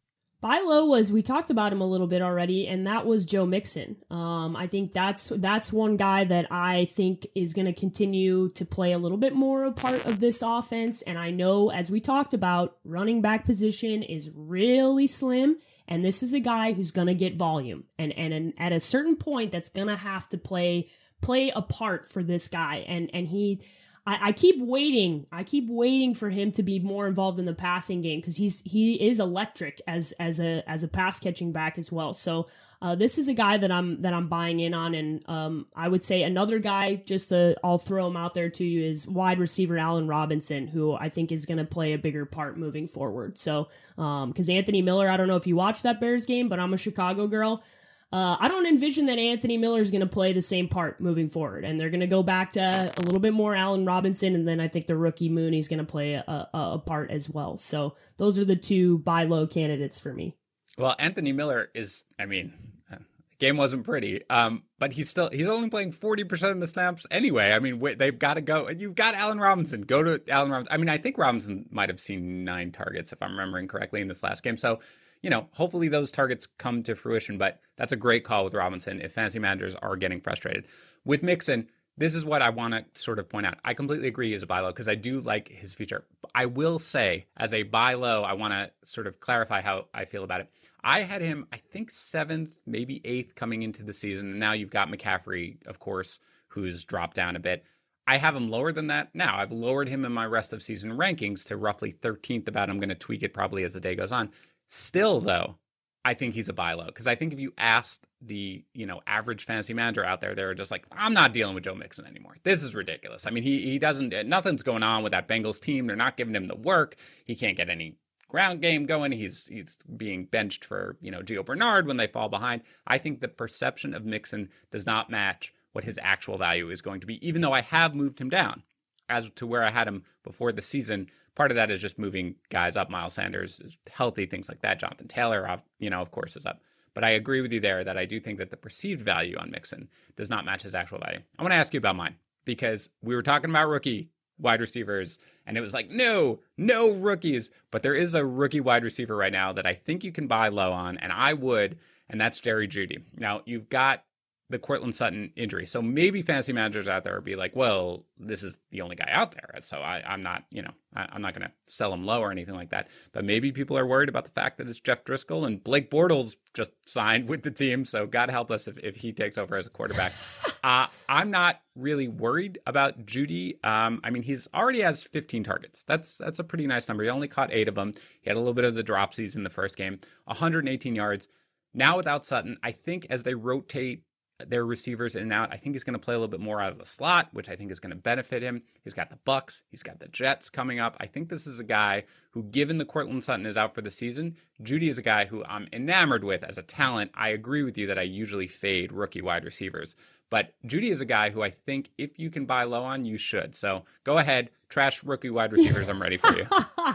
Buy low was, we talked about him a little bit already, and that was Joe Mixon. Um, I think that's that's one guy that I think is going to continue to play a little bit more a part of this offense. And I know, as we talked about, running back position is really slim, and this is a guy who's going to get volume. And, and and at a certain point, that's going to have to play play a part for this guy. And and he... I, I keep waiting. I keep waiting for him to be more involved in the passing game because he's he is electric as as a as a pass catching back as well. So uh, this is a guy that I'm that I'm buying in on, and um, I would say another guy, just to, I'll throw him out there to you, is wide receiver Allen Robinson, who I think is going to play a bigger part moving forward. So because um, Anthony Miller, I don't know if you watched that Bears game, but I'm a Chicago girl. Uh, I don't envision that Anthony Miller is going to play the same part moving forward, and they're going to go back to a little bit more Allen Robinson, and then I think the rookie Mooney's going to play a, a, a part as well. So those are the two buy low candidates for me. Well, Anthony Miller is, I mean, the game wasn't pretty, um, but he's still, he's only playing forty percent of the snaps anyway. I mean, wait, they've got to go, and you've got Allen Robinson. Go to Allen Robinson. I mean, I think Robinson might have seen nine targets, if I'm remembering correctly, in this last game. So, you know, hopefully those targets come to fruition, but that's a great call with Robinson if fantasy managers are getting frustrated. With Mixon, this is what I want to sort of point out. I completely agree he's a buy low because I do like his feature. I will say, as a buy low, I want to sort of clarify how I feel about it. I had him, I think, seventh, maybe eighth coming into the season. And now you've got McCaffrey, of course, who's dropped down a bit. I have him lower than that now. I've lowered him in my rest of season rankings to roughly thirteenth about. I'm going to tweak it probably as the day goes on. Still, though, I think he's a buy low because I think if you asked the, you know, average fantasy manager out there, they're just like, I'm not dealing with Joe Mixon anymore. This is ridiculous. I mean, he he doesn't, nothing's going on with that Bengals team. They're not giving him the work. He can't get any ground game going. He's he's being benched for, you know, Gio Bernard when they fall behind. I think the perception of Mixon does not match what his actual value is going to be, even though I have moved him down as to where I had him before the season. Part of that is just moving guys up. Miles Sanders is healthy, things like that. Jonathan Taylor, you know, of course, is up. But I agree with you there that I do think that the perceived value on Mixon does not match his actual value. I want to ask you about mine because we were talking about rookie wide receivers, and it was like, no, no rookies. But there is a rookie wide receiver right now that I think you can buy low on, and I would, and that's Jerry Jeudy. Now, you've got the Courtland Sutton injury. So maybe fantasy managers out there will be like, well, this is the only guy out there. So I, I'm not, you know, I, I'm not going to sell him low or anything like that. But maybe people are worried about the fact that it's Jeff Driscoll and Blake Bortles just signed with the team. So God help us if, if he takes over as a quarterback. uh, I'm not really worried about Jeudy. Um, I mean, he's already has fifteen targets. That's that's a pretty nice number. He only caught eight of them. He had a little bit of the dropsies in the first game, one hundred eighteen yards. Now without Sutton, I think as they rotate their receivers in and out, I think he's going to play a little bit more out of the slot, which I think is going to benefit him. He's got the Bucks. He's got the Jets coming up. I think this is a guy who, given the Courtland Sutton is out for the season, Jeudy is a guy who I'm enamored with as a talent. I agree with you that I usually fade rookie wide receivers, but Jeudy is a guy who I think if you can buy low on, you should. So go ahead, trash rookie wide receivers. I'm ready for you.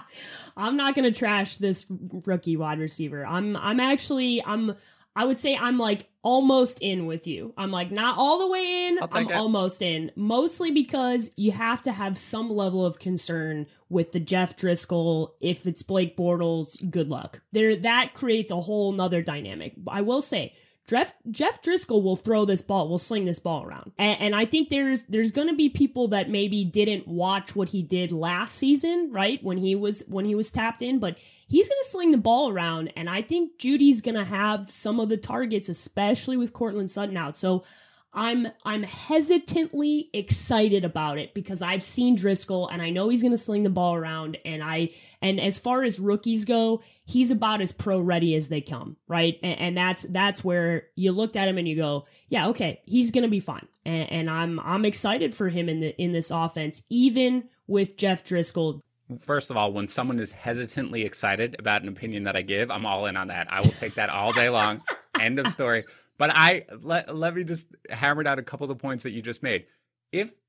I'm not going to trash this rookie wide receiver. I'm, I'm actually, I'm, I would say I'm like almost in with you. I'm like not all the way in. I'm it. almost in. Mostly because you have to have some level of concern with the Jeff Driscoll. If it's Blake Bortles, good luck. There, that creates a whole nother dynamic. I will say, Jeff, Jeff Driscoll will throw this ball, will sling this ball around. And, and I think there's there's going to be people that maybe didn't watch what he did last season, right? When he was when he was tapped in, but he's going to sling the ball around. And I think Jeudy's going to have some of the targets, especially with Courtland Sutton out. So I'm I'm hesitantly excited about it because I've seen Driscoll and I know he's going to sling the ball around. And I and as far as rookies go, he's about as pro ready as they come, right? And, and that's that's where you looked at him and you go, yeah, okay, he's going to be fine. And, and I'm I'm excited for him in the in this offense, even with Jeff Driscoll. First of all, when someone is hesitantly excited about an opinion that I give, I'm all in on that. I will take that all day long. End of story. But I let, let me just hammer out a couple of the points that you just made. If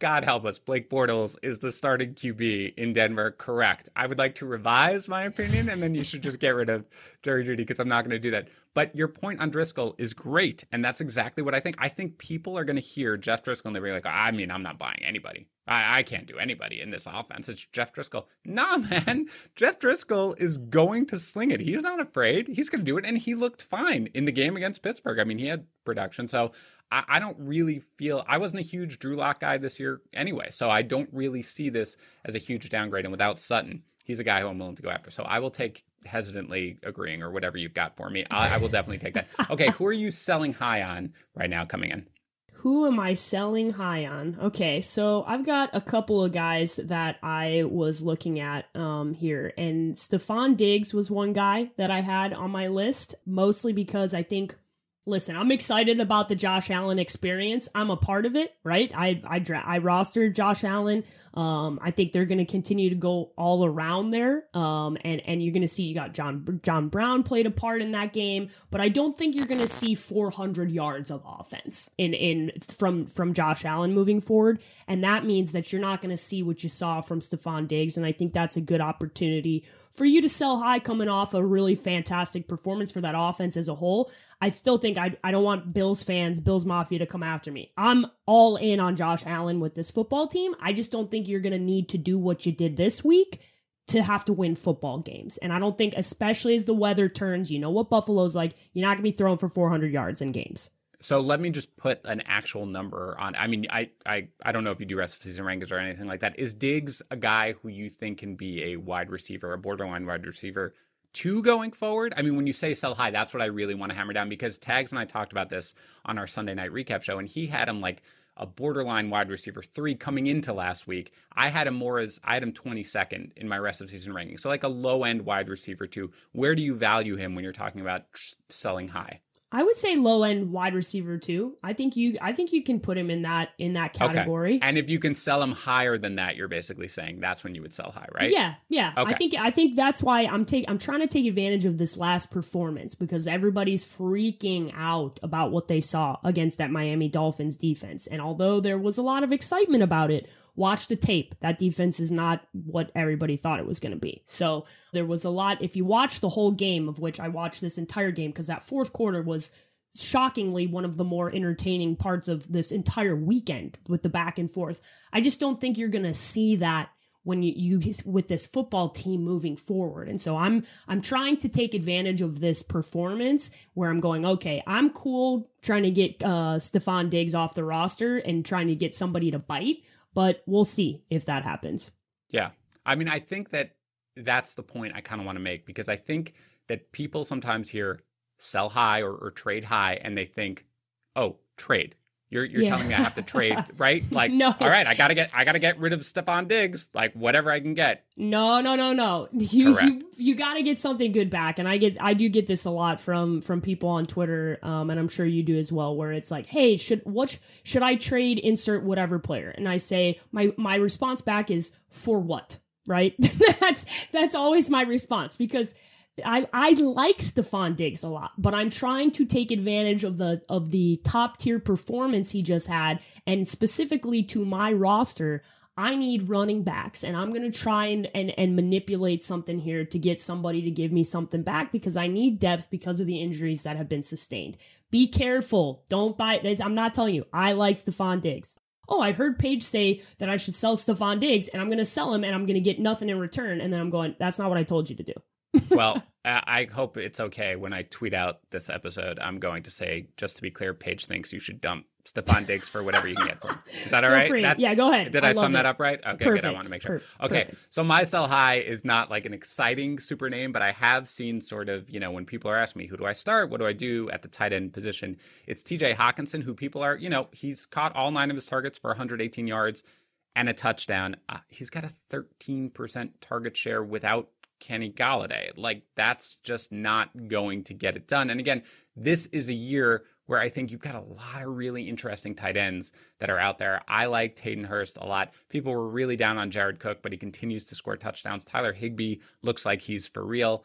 God help us, Blake Bortles is the starting Q B in Denver. Correct. I would like to revise my opinion, and then you should just get rid of Jerry Jeudy because I'm not going to do that. But your point on Driscoll is great, and that's exactly what I think. I think people are going to hear Jeff Driscoll and they're going to be like, I mean, I'm not buying anybody. I, I can't do anybody in this offense. It's Jeff Driscoll. Nah, man. Jeff Driscoll is going to sling it. He's not afraid. He's going to do it, and he looked fine in the game against Pittsburgh. I mean, he had production, so I, I don't really feel – I wasn't a huge Drew Lock guy this year anyway, so I don't really see this as a huge downgrade, and without Sutton, he's a guy who I'm willing to go after. So I will take hesitantly agreeing or whatever you've got for me. I, I will definitely take that. Okay, who are you selling high on right now coming in? Who am I selling high on? Okay, so I've got a couple of guys that I was looking at um, here, and Stephon Diggs was one guy that I had on my list, mostly because I think, listen, I'm excited about the Josh Allen experience. I'm a part of it, right? I I, dra- I rostered Josh Allen. Um, I think they're going to continue to go all around there. Um, and, and you're going to see you got John John Brown played a part in that game, but I don't think you're going to see four hundred yards of offense in in from from Josh Allen moving forward. And that means that you're not going to see what you saw from Stephon Diggs. And I think that's a good opportunity for you to sell high coming off a really fantastic performance for that offense as a whole. I still think I, I don't want Bills fans, Bills Mafia to come after me. I'm all in on Josh Allen with this football team. I just don't think you're going to need to do what you did this week to have to win football games. And I don't think, especially as the weather turns, you know what Buffalo's like, you're not going to be throwing for four hundred yards in games. So let me just put an actual number on. I mean, I I, I don't know if you do rest of season rankings or anything like that. Is Diggs a guy who you think can be a wide receiver, a borderline wide receiver, two going forward? I mean, when you say sell high, that's what I really want to hammer down, because Tags and I talked about this on our Sunday night recap show, and he had him like a borderline wide receiver three coming into last week. I had him more as, I had him twenty-second in my rest of season ranking. So like a low end wide receiver two. Where do you value him when you're talking about selling high? I would say low end wide receiver too. I think you I think you can put him in that in that category. Okay. And if you can sell him higher than that, you're basically saying that's when you would sell high, right? Yeah, yeah. Okay. I think I think that's why I'm take I'm trying to take advantage of this last performance, because everybody's freaking out about what they saw against that Miami Dolphins defense. And although there was a lot of excitement about it, watch the tape. That defense is not what everybody thought it was going to be. So there was a lot. If you watch the whole game, of which I watched this entire game, because that fourth quarter was shockingly one of the more entertaining parts of this entire weekend with the back and forth. I just don't think you're going to see that when you, you with this football team moving forward. And so I'm I'm trying to take advantage of this performance where I'm going, okay, I'm cool trying to get uh, Stephon Diggs off the roster and trying to get somebody to bite. But we'll see if that happens. Yeah. I mean, I think that that's the point I kind of want to make, because I think that people sometimes hear sell high or, or trade high and they think, oh, trade. You're you're yeah. telling me I have to trade, right? Like, no. All right, I gotta get I gotta get rid of Stephon Diggs, like whatever I can get. No, no, no, no. You you, you gotta get something good back. And I get I do get this a lot from from people on Twitter, um, and I'm sure you do as well, where it's like, hey, should what should I trade insert whatever player? And I say my my response back is, for what? Right? that's that's always my response, because I, I like Stephon Diggs a lot, but I'm trying to take advantage of the of the top tier performance he just had, and specifically to my roster, I need running backs, and I'm going to try and, and, and manipulate something here to get somebody to give me something back, because I need depth because of the injuries that have been sustained. Be careful. Don't buy. I'm not telling you. I like Stephon Diggs. Oh, I heard Paige say that I should sell Stephon Diggs, and I'm going to sell him, and I'm going to get nothing in return, and then I'm going, that's not what I told you to do. Well, I hope it's okay when I tweet out this episode. I'm going to say, just to be clear, Paige thinks you should dump Stephon Diggs for whatever you can get for him. Is that all right? That's, yeah, go ahead. Did I, I sum it. that up right? Okay, Perfect. good. I want to make sure. Per- okay, Perfect. So my sell high is not like an exciting super name, but I have seen sort of, you know, when people are asking me, who do I start? What do I do at the tight end position? It's T J Hawkinson, who people are, you know, he's caught all nine of his targets for one hundred eighteen yards and a touchdown. Uh, he's got a thirteen percent target share without Kenny Golladay. Like, that's just not going to get it done. And again, this is a year where I think you've got a lot of really interesting tight ends that are out there. I like Hayden Hurst a lot. People were really down on Jared Cook, but he continues to score touchdowns. Tyler Higbee looks like he's for real.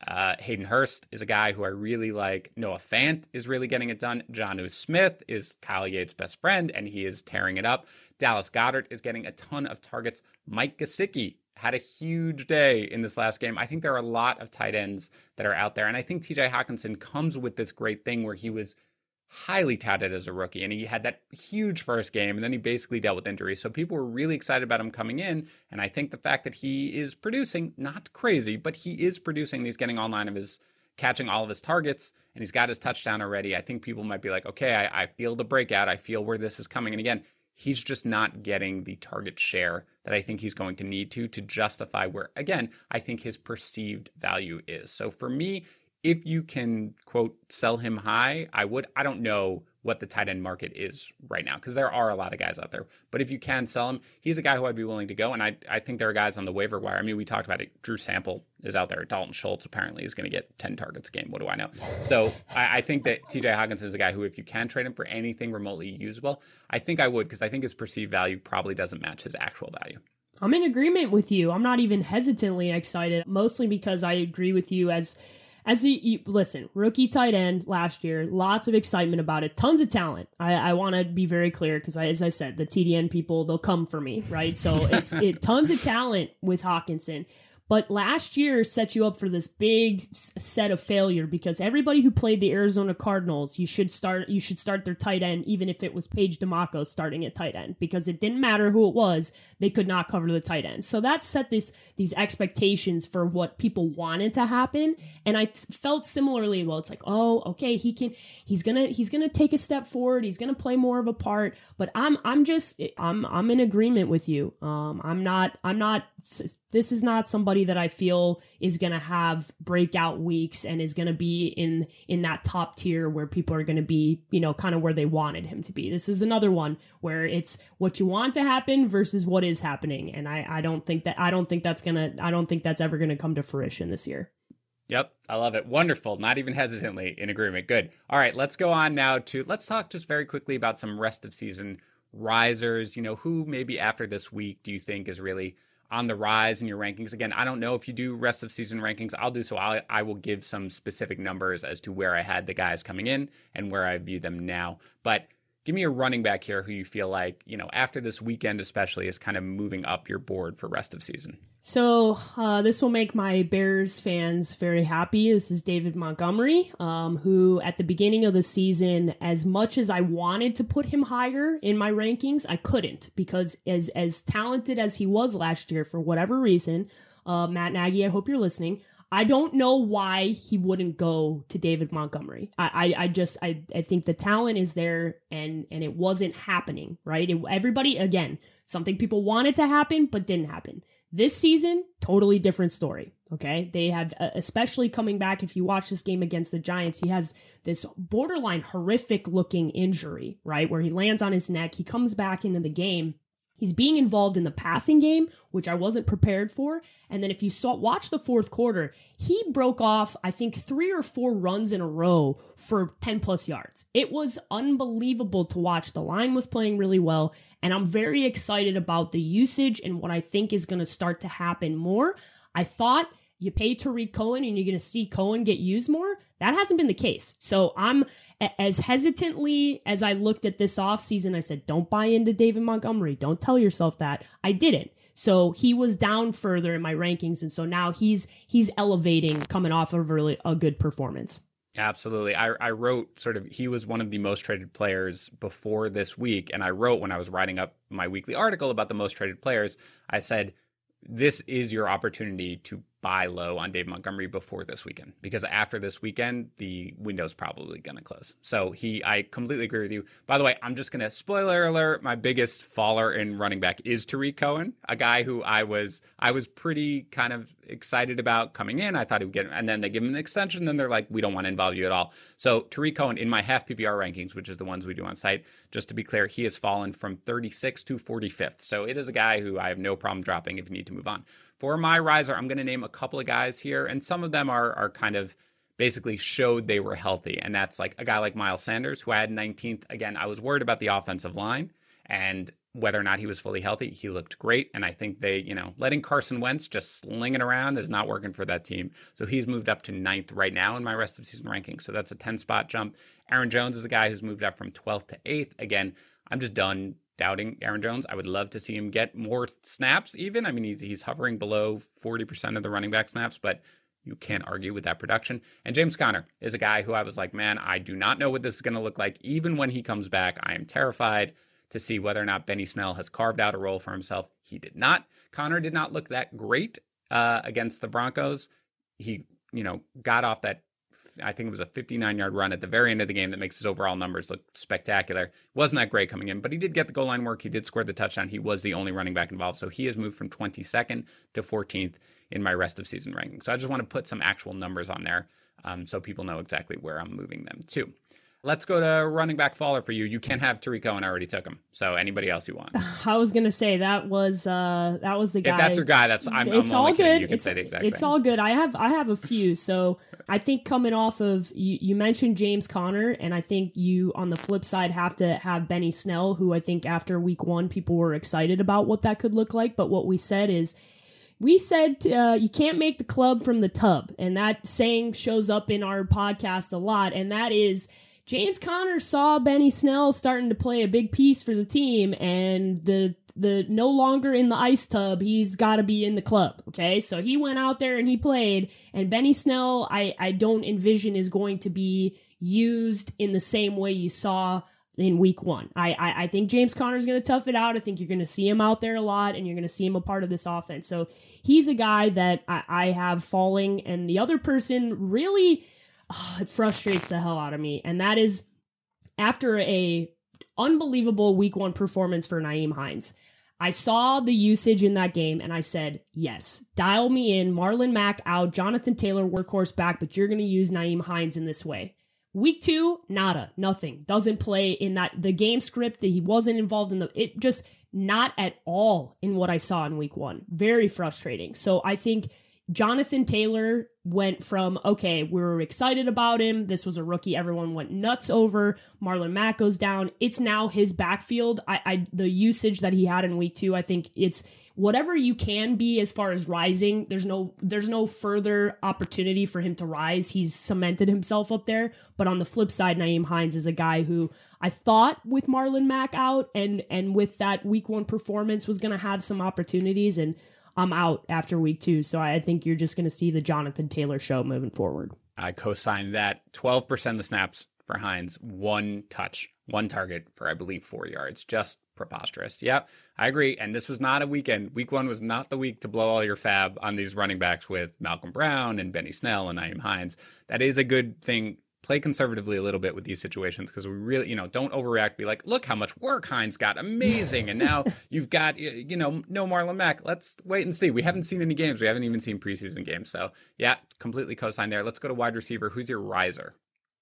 Uh, Hayden Hurst is a guy who I really like. Noah Fant is really getting it done. Jonnu Smith is Kyle Yates' best friend, and he is tearing it up. Dallas Goedert is getting a ton of targets. Mike Gesicki had a huge day in this last game. I think there are a lot of tight ends that are out there, and I think T J Hockenson comes with this great thing where he was highly touted as a rookie, and he had that huge first game, and then he basically dealt with injuries. So people were really excited about him coming in, and I think the fact that he is producing, not crazy, but he is producing, he's getting online of his, catching all of his targets, and he's got his touchdown already. I think people might be like, okay, I, I feel the breakout, I feel where this is coming, and again, he's just not getting the target share that I think he's going to need to, to justify where, again, I think his perceived value is. So for me, if you can, quote, sell him high, I would. I don't know what the tight end market is right now because there are a lot of guys out there. But if you can sell him, he's a guy who I'd be willing to go. And I I think there are guys on the waiver wire. I mean, we talked about it. Drew Sample is out there. Dalton Schultz apparently is going to get ten targets a game. What do I know? So I, I think that T J Hockenson is a guy who, if you can trade him for anything remotely usable, I think I would because I think his perceived value probably doesn't match his actual value. I'm in agreement with you. I'm not even hesitantly excited, mostly because I agree with you as... As you, you listen, rookie tight end last year, lots of excitement about it, tons of talent. I, I want to be very clear because, as I said, the T D N people, they'll come for me, right? So it's it, tons of talent with Hockenson. But last year set you up for this big set of failure because everybody who played the Arizona Cardinals, you should start you should start their tight end, even if it was Paige DeMarco starting at tight end, because it didn't matter who it was, they could not cover the tight end. So that set this these expectations for what people wanted to happen. And I t- felt similarly, well, it's like, oh, okay, he can he's gonna he's gonna take a step forward, he's gonna play more of a part. But I'm I'm just I'm I'm in agreement with you. Um I'm not I'm not this is not somebody that I feel is going to have breakout weeks and is going to be in in that top tier where people are going to be, you know, kind of where they wanted him to be. This is another one where it's what you want to happen versus what is happening. And I, I don't think that I don't think that's going to I don't think that's ever going to come to fruition this year. Yep. I love it. Wonderful. Not even hesitantly in agreement. Good. All right. Let's go on now to let's talk just very quickly about some rest of season risers. You know, who maybe after this week do you think is really on the rise in your rankings? Again, I don't know if you do rest of season rankings. I'll do so. I'll, I will give some specific numbers as to where I had the guys coming in and where I view them now. But give me a running back here who you feel like, you know, after this weekend especially is kind of moving up your board for rest of season. So uh, this will make my Bears fans very happy. This is David Montgomery, um, who at the beginning of the season, as much as I wanted to put him higher in my rankings, I couldn't because as as talented as he was last year, for whatever reason, uh, Matt Nagy, I hope you're listening, I don't know why he wouldn't go to David Montgomery. I, I, I just, I, I think the talent is there and, and it wasn't happening, right? It, everybody, again, something people wanted to happen, but didn't happen. This season, totally different story. Okay. They have, uh, especially coming back, if you watch this game against the Giants, he has this borderline horrific looking injury, right? Where he lands on his neck. He comes back into the game. He's being involved in the passing game, which I wasn't prepared for. And then if you saw watch the fourth quarter, he broke off, I think, three or four runs in a row for ten plus yards. It was unbelievable to watch. The line was playing really well. And I'm very excited about the usage and what I think is going to start to happen more. I thought you pay Tariq Cohen and you're going to see Cohen get used more. That hasn't been the case. So I'm as hesitantly as I looked at this offseason, I said, don't buy into David Montgomery. Don't tell yourself that. I didn't. So he was down further in my rankings. And so now he's he's elevating coming off of really a good performance. Absolutely. I, I wrote sort of, he was one of the most traded players before this week. And I wrote when I was writing up my weekly article about the most traded players, I said, this is your opportunity to buy low on Dave Montgomery before this weekend, because after this weekend, the window's probably going to close. So he, I completely agree with you. By the way, I'm just going to spoiler alert. My biggest faller in running back is Tariq Cohen, a guy who I was, I was pretty kind of excited about coming in. I thought he would get, and then they give him an extension. Then they're like, we don't want to involve you at all. So Tariq Cohen in my half P P R rankings, which is the ones we do on site, just to be clear, he has fallen from thirty-sixth to forty-fifth. So it is a guy who I have no problem dropping if you need to move on. For my riser, I'm going to name a couple of guys here, and some of them are are kind of basically showed they were healthy, and that's like a guy like Miles Sanders, who I had nineteenth. Again, I was worried about the offensive line, and whether or not he was fully healthy, he looked great. And I think they, you know, letting Carson Wentz just sling it around is not working for that team. So he's moved up to ninth right now in my rest of season ranking. So that's a ten spot jump. Aaron Jones is a guy who's moved up from twelfth to eighth. Again, I'm just done doubting Aaron Jones. I would love to see him get more snaps even. I mean, he's, he's hovering below forty percent of the running back snaps, but you can't argue with that production. And James Conner is a guy who I was like, man, I do not know what this is going to look like. Even when he comes back, I am terrified to see whether or not Benny Snell has carved out a role for himself. He did not. Conner did not look that great uh, against the Broncos. He, you know, got off that, I think it was a fifty-nine yard run at the very end of the game that makes his overall numbers look spectacular. Wasn't that great coming in, but he did get the goal line work. He did score the touchdown. He was the only running back involved. So he has moved from twenty-second to fourteenth in my rest of season ranking. So I just want to put some actual numbers on there um, so people know exactly where I'm moving them to. Let's go to running back faller for you. You can't have Tariq Cohen. I already took him. So anybody else you want? I was gonna say that was uh, that was the guy. If that's your guy, that's I'm, it's I'm all only kidding. good. You can it's, say the exact It's thing. all good. I have I have a few. So I think coming off of you, you mentioned James Conner, and I think you on the flip side have to have Benny Snell, who I think after week one people were excited about what that could look like. But what we said is. We said uh, you can't make the club from the tub, and that saying shows up in our podcast a lot, and that is James Conner saw Benny Snell starting to play a big piece for the team, and the the no longer in the ice tub, he's got to be in the club, okay? So he went out there and he played, and Benny Snell, I, I don't envision is going to be used in the same way you saw in week one. I, I, I think James Conner is going to tough it out. I think you're going to see him out there a lot, and you're going to see him a part of this offense. So he's a guy that I, I have falling, and the other person really, oh, it frustrates the hell out of me, and that is after a unbelievable week one performance for Nyheim Hines. I saw the usage in that game, and I said, yes, dial me in, Marlon Mack out, Jonathan Taylor workhorse back, but you're going to use Nyheim Hines in this way. Week two, nada, nothing. Doesn't play in that the game script that he wasn't involved in the it just not at all in what I saw in week one. Very frustrating. So I think Jonathan Taylor went from, okay, we were excited about him. This was a rookie. Everyone went nuts over. Marlon Mack goes down. It's now his backfield. I, I the usage that he had in week two, I think it's whatever you can be as far as rising. There's no there's no further opportunity for him to rise. He's cemented himself up there. But on the flip side, Nyheim Hines is a guy who I thought with Marlon Mack out and and with that week one performance was going to have some opportunities, and I'm out after week two. So I think you're just going to see the Jonathan Taylor show moving forward. I co-signed that. twelve percent of the snaps for Hines, one touch, one target for, I believe, four yards. Just preposterous. Yep, I agree. And this was not a weekend. Week one was not the week to blow all your fab on these running backs with Malcolm Brown and Benny Snell and Nyheim Hines. That is a good thing. Play conservatively a little bit with these situations because we really, you know, don't overreact. Be like, look how much work Hines got. Amazing. And now you've got, you know, no Marlon Mack. Let's wait and see. We haven't seen any games. We haven't even seen preseason games. So, yeah, completely co-signed there. Let's go to wide receiver. Who's your riser?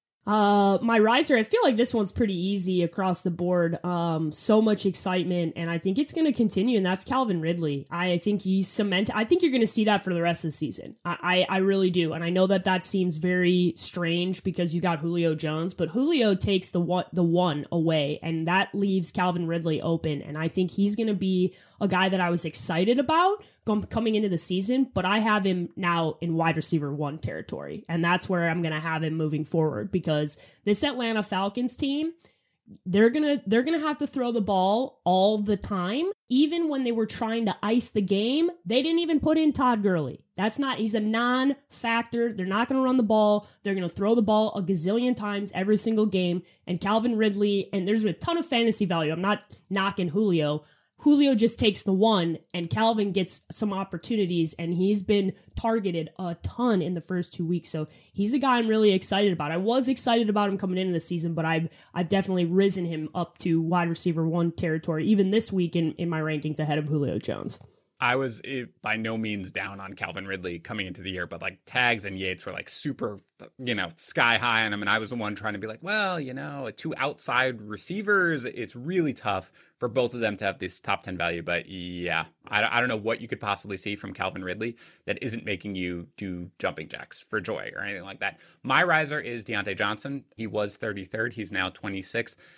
Uh, my riser, I feel like this one's pretty easy across the board. Um, so much excitement, and I think it's going to continue, and that's Calvin Ridley. I think he's cement. I think you're going to see that for the rest of the season. I, I, I really do, and I know that that seems very strange because you got Julio Jones, but Julio takes the one, the one away, and that leaves Calvin Ridley open, and I think he's going to be a guy that I was excited about coming into the season, but I have him now in wide receiver one territory, and that's where I'm going to have him moving forward because this Atlanta Falcons team, they're going to they're going to have to throw the ball all the time. Even when they were trying to ice the game, they didn't even put in Todd Gurley. That's not he's a non-factor. They're not going to run the ball. They're going to throw the ball a gazillion times every single game, and Calvin Ridley, and there's a ton of fantasy value. I'm not knocking Julio. Julio just takes the one, and Calvin gets some opportunities, and he's been targeted a ton in the first two weeks. So he's a guy I'm really excited about. I was excited about him coming into the season, but I've I've definitely risen him up to wide receiver one territory, even this week in, in my rankings ahead of Julio Jones. I was eh, by no means down on Calvin Ridley coming into the year, but like Tags and Yates were like super, you know, sky high on him. And I was the one trying to be like, well, you know, two outside receivers, it's really tough for both of them to have this top ten value. But yeah, I, I don't know what you could possibly see from Calvin Ridley that isn't making you do jumping jacks for joy or anything like that. My riser is Deontay Johnson. He was thirty-third. He's now twenty-sixth.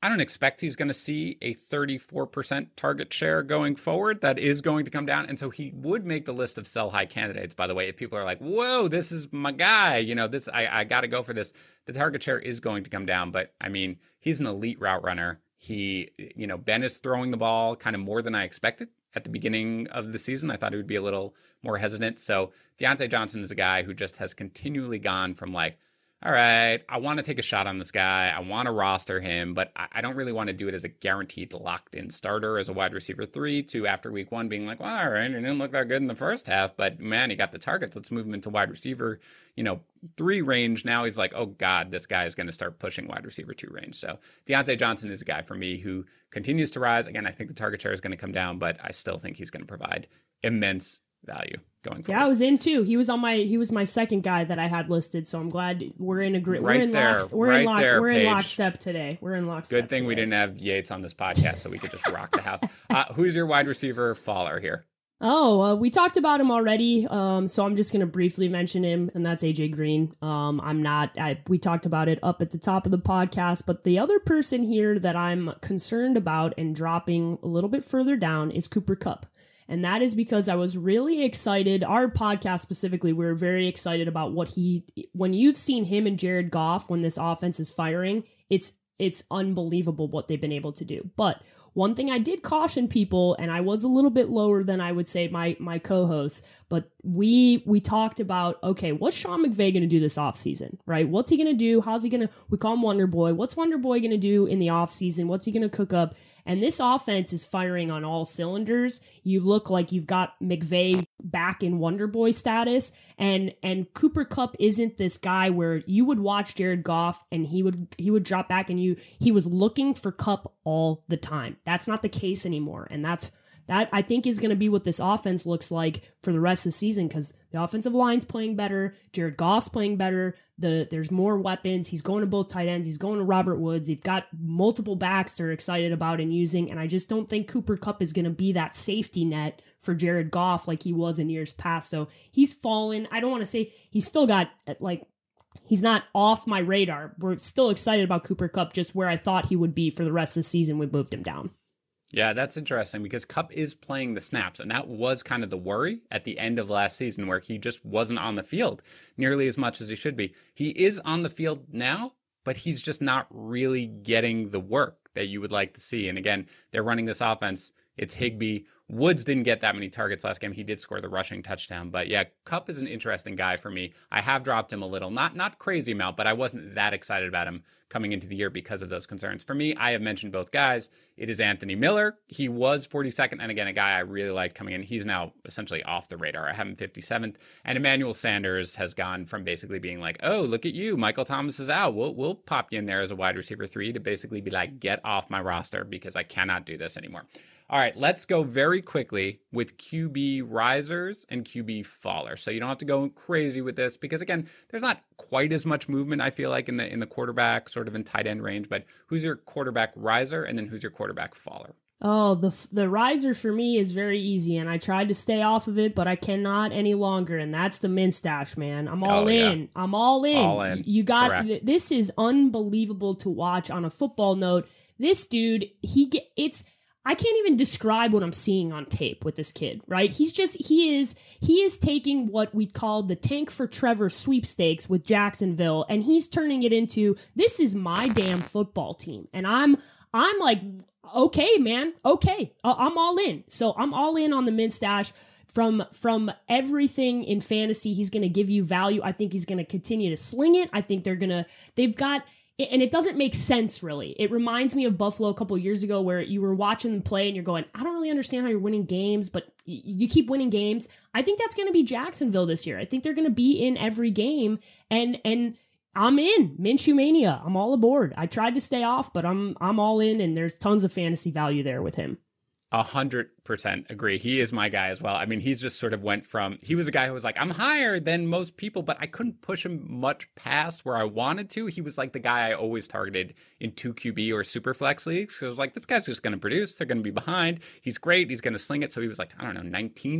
I don't expect he's going to see a thirty-four percent target share going forward. That is going to come down. And so he would make the list of sell high candidates, by the way. If people are like, whoa, this is my guy, you know, this, I, I got to go for this. The target share is going to come down. But I mean, he's an elite route runner. He, you know, Ben is throwing the ball kind of more than I expected at the beginning of the season. I thought he would be a little more hesitant. So Diontae Johnson is a guy who just has continually gone from like, all right, I want to take a shot on this guy. I want to roster him, but I don't really want to do it as a guaranteed locked-in starter as a wide receiver three to after week one being like, well, all right, he didn't look that good in the first half, but man, he got the targets. Let's move him into wide receiver, you know, three range. Now he's like, oh God, this guy is going to start pushing wide receiver two range. So Diontae Johnson is a guy for me who continues to rise. Again, I think the target share is going to come down, but I still think he's going to provide immense value going forward. Yeah, I was in too. He was on my he was my second guy that I had listed, so I'm glad we're in a great right we're in there, lock, we're right in lock, there, we're Paige. in lockstep today. We're in lockstep. Good thing today. we didn't have Yates on this podcast, so we could just rock the house. Uh, who's your wide receiver faller here? Oh, uh, we talked about him already, um, so I'm just going to briefly mention him, and that's A J Green. Um, I'm not, I, we talked about it up at the top of the podcast, but the other person here that I'm concerned about and dropping a little bit further down is Cooper Kupp. And that is because I was really excited. Our podcast specifically, we were very excited about what he, when you've seen him and Jared Goff, when this offense is firing, it's, it's unbelievable what they've been able to do. But one thing I did caution people, and I was a little bit lower than I would say my my co-hosts, but we we talked about, okay, what's Sean McVay going to do this offseason, right? What's he going to do? How's he going to, we call him Wonder Boy. What's Wonder Boy going to do in the offseason? What's he going to cook up? And this offense is firing on all cylinders. You look like you've got McVay back in Wonder Boy status. And and Cooper Kupp isn't this guy where you would watch Jared Goff and he would he would drop back and you he was looking for Kupp all the time. That's not the case anymore. And that's that I think is going to be what this offense looks like for the rest of the season, because the offensive line's playing better. Jared Goff's playing better. The There's more weapons. He's going to both tight ends. He's going to Robert Woods. They've got multiple backs they're excited about and using. And I just don't think Cooper Kupp is going to be that safety net for Jared Goff like he was in years past. So he's fallen. I don't want to say he's still got like, he's not off my radar. We're still excited about Cooper Kupp, just where I thought he would be for the rest of the season. We moved him down. Yeah, that's interesting because Kupp is playing the snaps, and that was kind of the worry at the end of last season where he just wasn't on the field nearly as much as he should be. He is on the field now, but he's just not really getting the work that you would like to see. And again, they're running this offense. It's Higbee. Woods didn't get that many targets last game. He did score the rushing touchdown. But yeah, Kupp is an interesting guy for me. I have dropped him a little. Not not crazy amount, but I wasn't that excited about him coming into the year because of those concerns. For me, I have mentioned both guys. It is Anthony Miller. He was forty-second. And again, a guy I really liked coming in. He's now essentially off the radar. I have him fifty-seventh. And Emmanuel Sanders has gone from basically being like, oh, look at you. Michael Thomas is out. We'll, we'll pop you in there as a wide receiver three to basically be like, get off my roster because I cannot do this anymore. All right, let's go very quickly with Q B risers and Q B fallers. So you don't have to go crazy with this because, again, there's not quite as much movement, I feel like, in the in the quarterback, sort of in tight end range. But who's your quarterback riser and then who's your quarterback faller? Oh, the the riser for me is very easy, and I tried to stay off of it, but I cannot any longer, and that's the min stash, man. I'm all oh, in. Yeah. I'm all in. All in. You got Correct. This is unbelievable to watch on a football note. This dude, he get it's. I can't even describe what I'm seeing on tape with this kid, right? He's just, he is, he is taking what we call the Tank for Trevor sweepstakes with Jacksonville, and he's turning it into, this is my damn football team. And I'm, I'm like, okay, man, okay, I'm all in. So I'm all in on the min stash. From, from everything in fantasy, he's going to give you value. I think he's going to continue to sling it. I think they're going to, they've got, and it doesn't make sense, really. It reminds me of Buffalo a couple of years ago where you were watching them play and you're going, I don't really understand how you're winning games, but y- you keep winning games. I think that's going to be Jacksonville this year. I think they're going to be in every game, and and I'm in. Minshew Mania. I'm all aboard. I tried to stay off, but I'm I'm all in, and there's tons of fantasy value there with him. A hundred percent agree. He is my guy as well. I mean, he's just sort of went from, he was a guy who was like, I'm higher than most people, but I couldn't push him much past where I wanted to. He was like the guy I always targeted in two Q B or super flex leagues. So I was like, this guy's just going to produce. They're going to be behind. He's great. He's going to sling it. So he was like, I don't know, nineteenth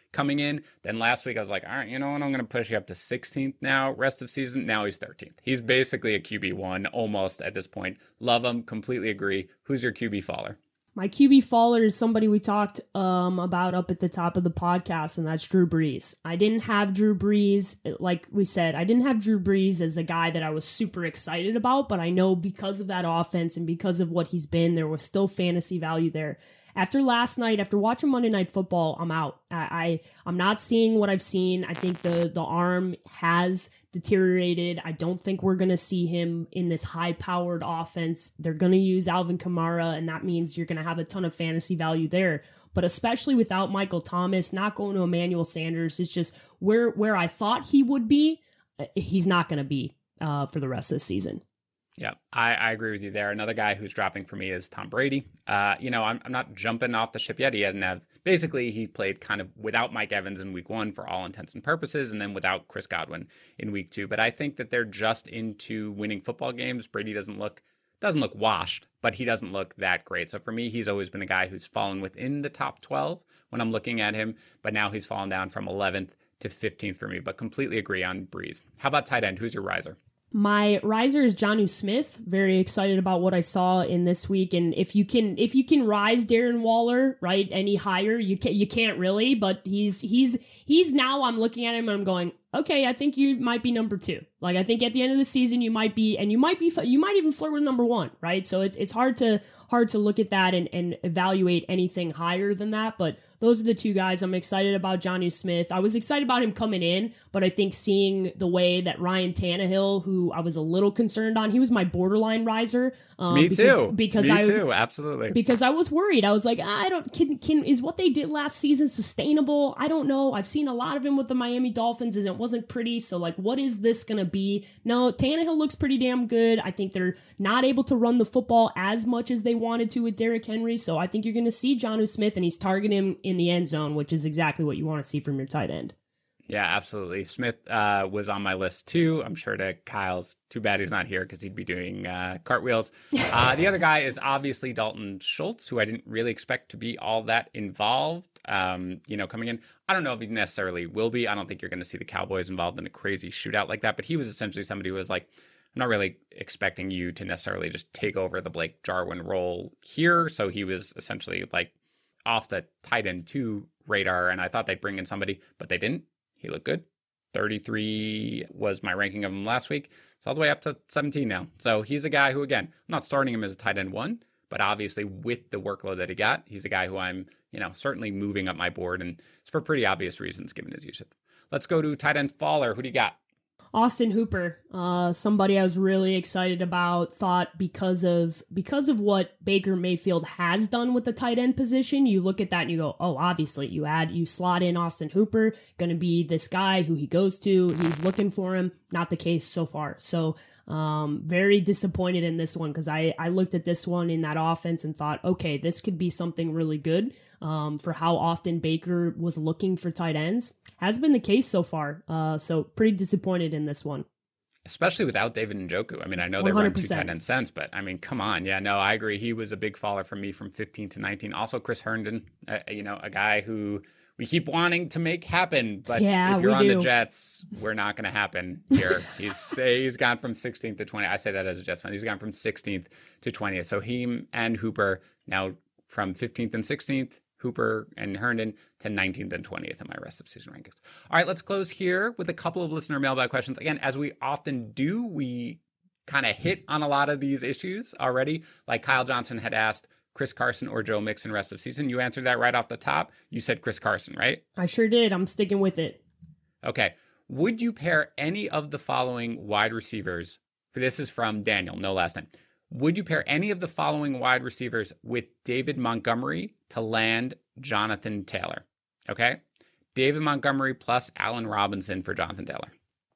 coming in. Then last week I was like, all right, you know what? I'm going to push you up to sixteenth now, rest of season. Now he's thirteenth. He's basically a Q B one almost at this point. Love him. Completely agree. Who's your Q B faller? My Q B faller is somebody we talked um, about up at the top of the podcast, and that's Drew Brees. I didn't have Drew Brees, like we said, I didn't have Drew Brees as a guy that I was super excited about, but I know because of that offense and because of what he's been, there was still fantasy value there. After last night, after watching Monday Night Football, I'm out. I, I I'm not seeing what I've seen. I think the the arm has deteriorated. I don't think we're going to see him in this high-powered offense. They're going to use Alvin Kamara, and that means you're going to have a ton of fantasy value there. But especially without Michael Thomas, not going to Emmanuel Sanders, it's just where where I thought he would be, he's not going to be uh, for the rest of the season. Yeah, I, I agree with you there. Another guy who's dropping for me is Tom Brady. Uh, you know, I'm, I'm not jumping off the ship yet. He hadn't have basically he played kind of without Mike Evans in week one for all intents and purposes, and then without Chris Godwin in week two. But I think that they're just into winning football games. Brady doesn't look doesn't look washed, but he doesn't look that great. So for me, he's always been a guy who's fallen within the top twelve when I'm looking at him, but now he's fallen down from eleventh to fifteenth for me. But completely agree on Breeze. How about tight end? Who's your riser? My riser is Jonnu Smith. Very excited about what I saw in this week, and if you can, if you can rise Darren Waller right any higher, you can. You can't really, but he's he's he's now. I'm looking at him and I'm going, okay, I think you might be number two. Like I think at the end of the season you might be, and you might be, you might even flirt with number one, right? So it's it's hard to hard to look at that and and evaluate anything higher than that, but. Those are the two guys. I'm excited about Jonnu Smith. I was excited about him coming in, but I think seeing the way that Ryan Tannehill, who I was a little concerned on, he was my borderline riser. Um, Me because, too. Because Me I, too. Absolutely. Because I was worried. I was like, I don't. Can can is what they did last season sustainable? I don't know. I've seen a lot of him with the Miami Dolphins, and it wasn't pretty. So like, what is this gonna be? No, Tannehill looks pretty damn good. I think they're not able to run the football as much as they wanted to with Derrick Henry. So I think you're gonna see Jonnu Smith, and he's targeting him in the end zone, which is exactly what you want to see from your tight end. Yeah, absolutely. Smith uh, was on my list too. I'm sure to Kyle's. Too bad he's not here because he'd be doing uh, cartwheels. Uh, the other guy is obviously Dalton Schultz, who I didn't really expect to be all that involved. Um, you know, coming in, I don't know if he necessarily will be. I don't think you're going to see the Cowboys involved in a crazy shootout like that. But he was essentially somebody who was like, I'm not really expecting you to necessarily just take over the Blake Jarwin role here. So he was essentially like off the tight end two radar, and I thought they'd bring in somebody, but they didn't. He looked good. thirty-three was my ranking of him last week. It's all the way up to seventeen now. So he's a guy who, again, I'm not starting him as a tight end one, but obviously with the workload that he got, he's a guy who I'm, you know, certainly moving up my board, and it's for pretty obvious reasons given his usage. Let's go to tight end faller. Who do you got? Austin Hooper, uh, somebody I was really excited about, thought because of because of what Baker Mayfield has done with the tight end position, you look at that and you go, oh, obviously you add, you slot in Austin Hooper, going to be this guy who he goes to, he's looking for him. Not the case so far. So um, very disappointed in this one because I, I looked at this one in that offense and thought, okay, this could be something really good um, for how often Baker was looking for tight ends. Has been the case so far. Uh, so pretty disappointed in this one. Especially without David Njoku. I mean, I know they run two tight end cents, but I mean, come on. Yeah, no, I agree. He was a big faller for me from fifteen to nineteen. Also, Chris Herndon, uh, you know, a guy who we keep wanting to make happen, but yeah, if you're on do. the Jets, we're not going to happen here. He's he's gone from sixteenth to twentieth. I say that as a Jets fan. He's gone from sixteenth to twentieth. So he and Hooper now from fifteenth and sixteenth. Hooper and Herndon to nineteenth and twentieth in my rest of season rankings. All right, let's close here with a couple of listener mailbag questions. Again, as we often do, we kind of hit on a lot of these issues already. Like Kyle Johnson had asked Chris Carson or Joe Mixon rest of season. You answered that right off the top. You said Chris Carson, right? I sure did. I'm sticking with it. Okay. Would you pair any of the following wide receivers? For this is from Daniel, no last name. Would you pair any of the following wide receivers with David Montgomery to land Jonathan Taylor? Okay. David Montgomery plus Allen Robinson for Jonathan Taylor.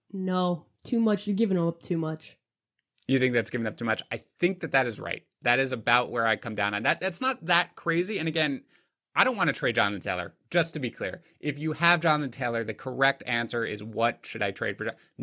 No, too much. You're giving up too much. You think that's giving up too much? I think that that is right. That is about where I come down on that. That's not that crazy. And again, I don't want to trade Jonathan Taylor, just to be clear. If you have Jonathan Taylor, the correct answer is what should I trade for?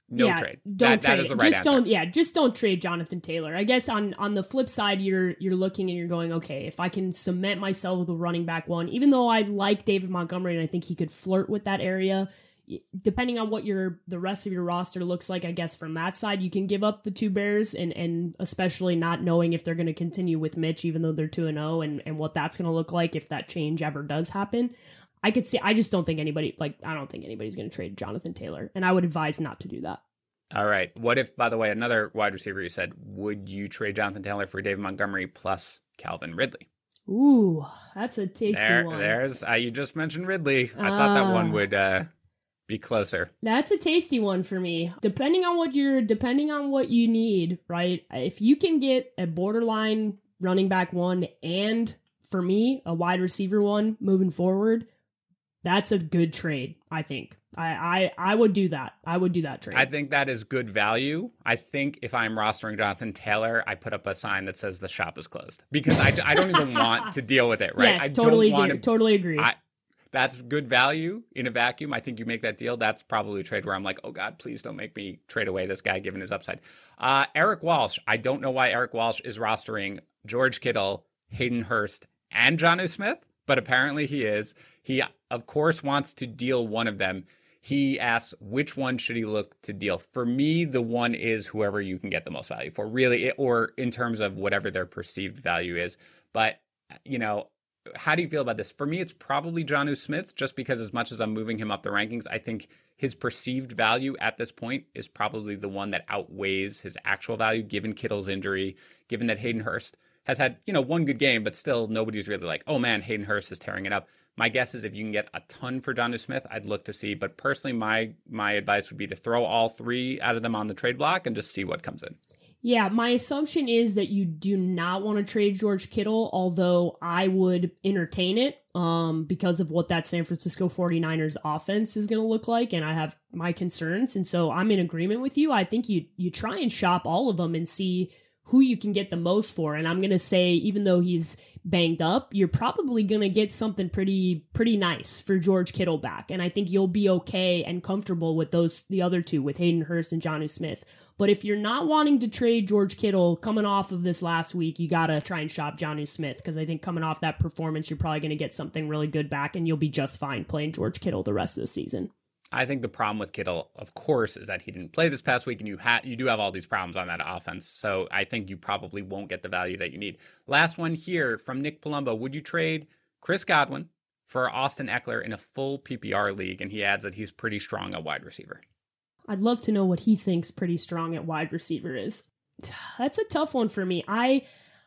no yeah, trade. Don't that, trade. that is the right just answer. don't. Yeah, just don't trade Jonathan Taylor. I guess on on the flip side, you're you're looking and you're going, okay, if I can cement myself with a running back one, even though I like David Montgomery and I think he could flirt with that area. Depending on what your the rest of your roster looks like, I guess from that side, you can give up the two Bears, and and especially not knowing if they're going to continue with Mitch, even though they're two and zero, and and what that's going to look like if that change ever does happen. I could see. I just don't think anybody like I don't think anybody's going to trade Jonathan Taylor, and I would advise not to do that. All right. What if, by the way, another wide receiver you said, would you trade Jonathan Taylor for David Montgomery plus Calvin Ridley? Ooh, that's a tasty there, one. There's uh, you just mentioned Ridley. I uh, thought that one would. Uh, Be closer. That's a tasty one for me. Depending on what you're, depending on what you need, right? If you can get a borderline running back one and for me, a wide receiver one moving forward, that's a good trade, I think. I, I, I would do that. I would do that trade. I think that is good value. I think if I'm rostering Jonathan Taylor, I put up a sign that says the shop is closed because I, I don't even want to deal with it, right? Yes, I totally don't agree. want to, totally agree. I, That's good value in a vacuum. I think you make that deal. That's probably a trade where I'm like, oh, God, please don't make me trade away this guy given his upside. Uh, Eric Walsh. I don't know why Eric Walsh is rostering George Kittle, Hayden Hurst, and Jonnu Smith, but apparently he is. He, of course, wants to deal one of them. He asks, which one should he look to deal? For me, the one is whoever you can get the most value for, really, or in terms of whatever their perceived value is. But, you know, how do you feel about this? For me, it's probably Jonnu Smith, just because as much as I'm moving him up the rankings, I think his perceived value at this point is probably the one that outweighs his actual value, given Kittle's injury, given that Hayden Hurst has had, you know, one good game, but still nobody's really like, oh man, Hayden Hurst is tearing it up. My guess is if you can get a ton for Jonnu Smith, I'd look to see. But personally, my my advice would be to throw all three out of them on the trade block and just see what comes in. Yeah, my assumption is that you do not want to trade George Kittle, although I would entertain it um, because of what that San Francisco forty-niners offense is going to look like, and I have my concerns, and so I'm in agreement with you. I think you you try and shop all of them and see who you can get the most for, and I'm going to say, even though he's banged up, you're probably going to get something pretty pretty nice for George Kittle back, and I think you'll be okay and comfortable with those the other two, with Hayden Hurst and Jonnu Smith. But if you're not wanting to trade George Kittle coming off of this last week, you got to try and shop Jonnu Smith, because I think coming off that performance, you're probably going to get something really good back, and you'll be just fine playing George Kittle the rest of the season. I think the problem with Kittle, of course, is that he didn't play this past week, and you ha- you do have all these problems on that offense. So I think you probably won't get the value that you need. Last one here from Nick Palumbo. Would you trade Chris Godwin for Austin Eckler in a full P P R league? And he adds that he's pretty strong at wide receiver. I'd love to know what he thinks pretty strong at wide receiver is. That's a tough one for me. I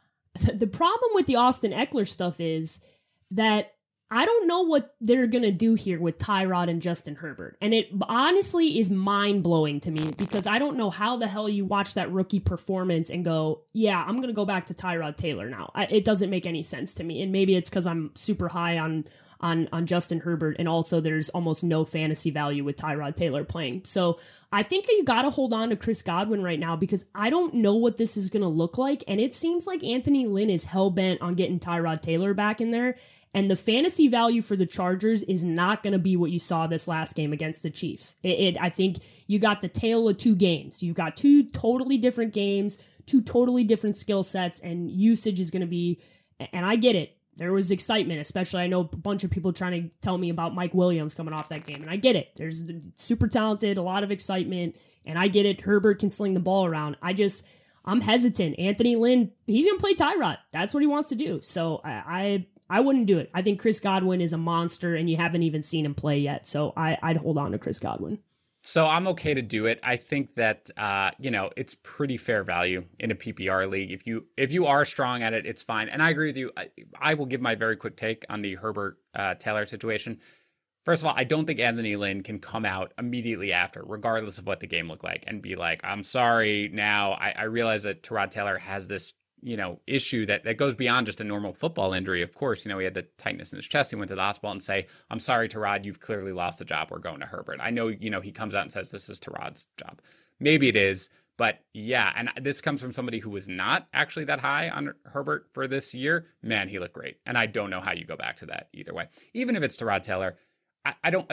the problem with the Austin Eckler stuff is that I don't know what they're going to do here with Tyrod and Justin Herbert. And it honestly is mind-blowing to me, because I don't know how the hell you watch that rookie performance and go, yeah, I'm going to go back to Tyrod Taylor now. I, it doesn't make any sense to me. And maybe it's because I'm super high on, on, on Justin Herbert, and also there's almost no fantasy value with Tyrod Taylor playing. So I think you got to hold on to Chris Godwin right now, because I don't know what this is going to look like. And it seems like Anthony Lynn is hell-bent on getting Tyrod Taylor back in there. And the fantasy value for the Chargers is not going to be what you saw this last game against the Chiefs. It, it, I think you got the tale of two games. You've got two totally different games, two totally different skill sets, and usage is going to be, and I get it. There was excitement, especially I know a bunch of people trying to tell me about Mike Williams coming off that game, and I get it. There's super talented, a lot of excitement, and I get it. Herbert can sling the ball around. I just, I'm hesitant. Anthony Lynn, he's going to play Tyrod. That's what he wants to do. So I, I I wouldn't do it. I think Chris Godwin is a monster, and you haven't even seen him play yet. So I, I'd hold on to Chris Godwin. So I'm okay to do it. I think that, uh, you know, it's pretty fair value in a P P R league. If you if you are strong at it, it's fine. And I agree with you. I, I will give my very quick take on the Herbert uh, Taylor situation. First of all, I don't think Anthony Lynn can come out immediately after, regardless of what the game looked like, and be like, I'm sorry now. I, I realize that Tyrod Taylor has this, you know, issue that, that goes beyond just a normal football injury. Of course, you know, he had the tightness in his chest. He went to the hospital and say, I'm sorry, Tyrod, you've clearly lost the job. We're going to Herbert. I know, you know, he comes out and says this is Tyrod's job. Maybe it is, but yeah. And this comes from somebody who was not actually that high on Herbert for this year. Man, he looked great. And I don't know how you go back to that either way. Even if it's Tyrod Taylor, I, I don't, again,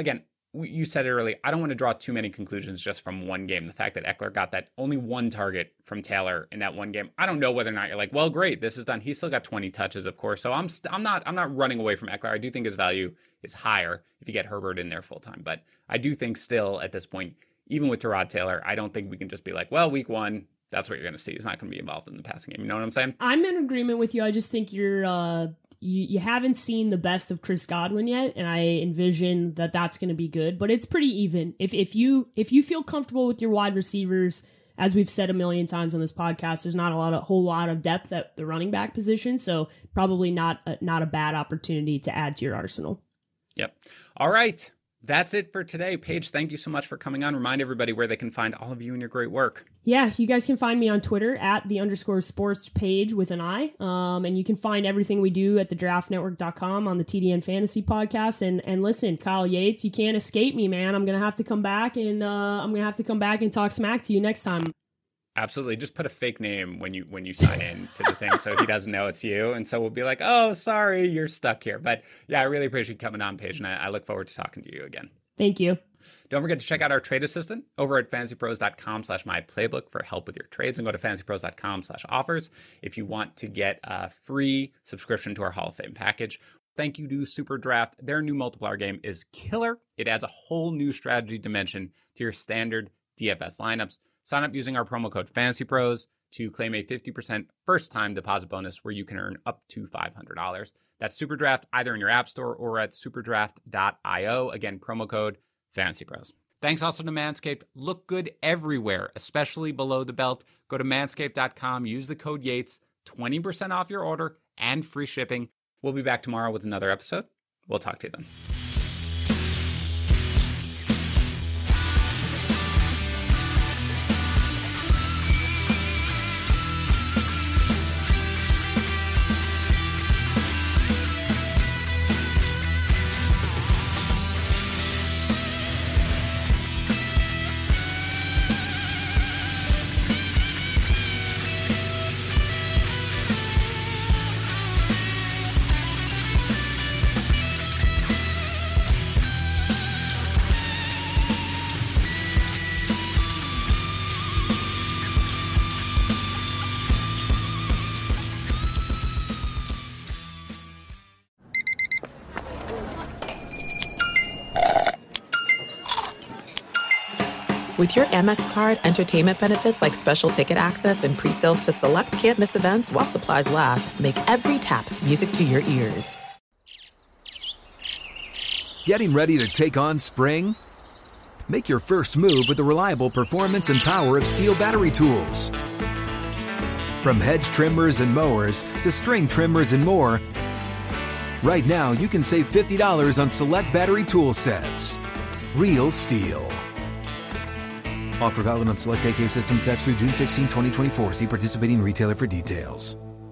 you said it earlier, I don't want to draw too many conclusions just from one game. The fact that Eckler got that only one target from Taylor in that one game, I don't know whether or not you're like, well, great, this is done. He still got twenty touches, of course. So I'm st- I'm not I'm not running away from Eckler. I do think his value is higher if you get Herbert in there full time. But I do think still at this point, even with Tyrod Taylor, I don't think we can just be like, well, week one, that's what you're going to see. He's not going to be involved in the passing game. You know what I'm saying? I'm in agreement with you. I just think you're uh, you, you haven't seen the best of Chris Godwin yet, and I envision that that's going to be good. But it's pretty even. If if you if you feel comfortable with your wide receivers, as we've said a million times on this podcast, there's not a lot of whole lot of depth at the running back position, so probably not a, not a bad opportunity to add to your arsenal. Yep. All right. That's it for today. Paige, thank you so much for coming on. Remind everybody where they can find all of you and your great work. Yeah, you guys can find me on Twitter at the underscore sports page with an I. Um, and you can find everything we do at the draft network dot com on the T D N Fantasy Podcast. And and listen, Kyle Yates, you can't escape me, man. I'm going to have to come back and uh, I'm going to have to come back and talk smack to you next time. Absolutely. Just put a fake name when you when you sign in to the thing so he doesn't know it's you. And so we'll be like, oh, sorry, you're stuck here. But yeah, I really appreciate you coming on, Paige, and I, I look forward to talking to you again. Thank you. Don't forget to check out our trade assistant over at fantasypros.com slash my playbook for help with your trades, and go to fantasypros.com slash offers if you want to get a free subscription to our Hall of Fame package. Thank you to Super Draft. Their new multiplier game is killer. It adds a whole new strategy dimension to your standard D F S lineups. Sign up using our promo code FantasyPros to claim a fifty percent first-time deposit bonus where you can earn up to five hundred dollars. That's SuperDraft either in your app store or at superdraft dot io. Again, promo code FantasyPros. Thanks also to Manscaped. Look good everywhere, especially below the belt. Go to manscaped dot com, use the code Yates, twenty percent off your order and free shipping. We'll be back tomorrow with another episode. We'll talk to you then. With your Amex card, entertainment benefits like special ticket access and pre-sales to select can't-miss events while supplies last make every tap music to your ears. Getting ready to take on spring? Make your first move with the reliable performance and power of Steel battery tools. From hedge trimmers and mowers to string trimmers and more, right now you can save fifty dollars on select battery tool sets. Real Steel. Offer valid on select A K system sets through June sixteenth, twenty twenty-four. See participating retailer for details.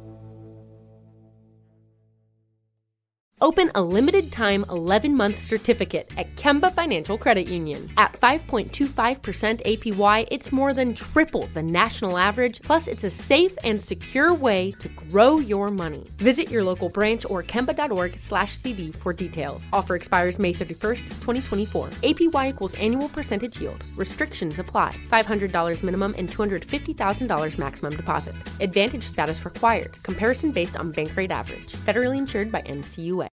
Open a limited-time eleven-month certificate at Kemba Financial Credit Union. At five point two five percent A P Y, it's more than triple the national average, plus it's a safe and secure way to grow your money. Visit your local branch or kemba.org slash CD for details. Offer expires May thirty-first, twenty twenty-four. A P Y equals annual percentage yield. Restrictions apply. five hundred dollars minimum and two hundred fifty thousand dollars maximum deposit. Advantage status required. Comparison based on bank rate average. Federally insured by N C U A.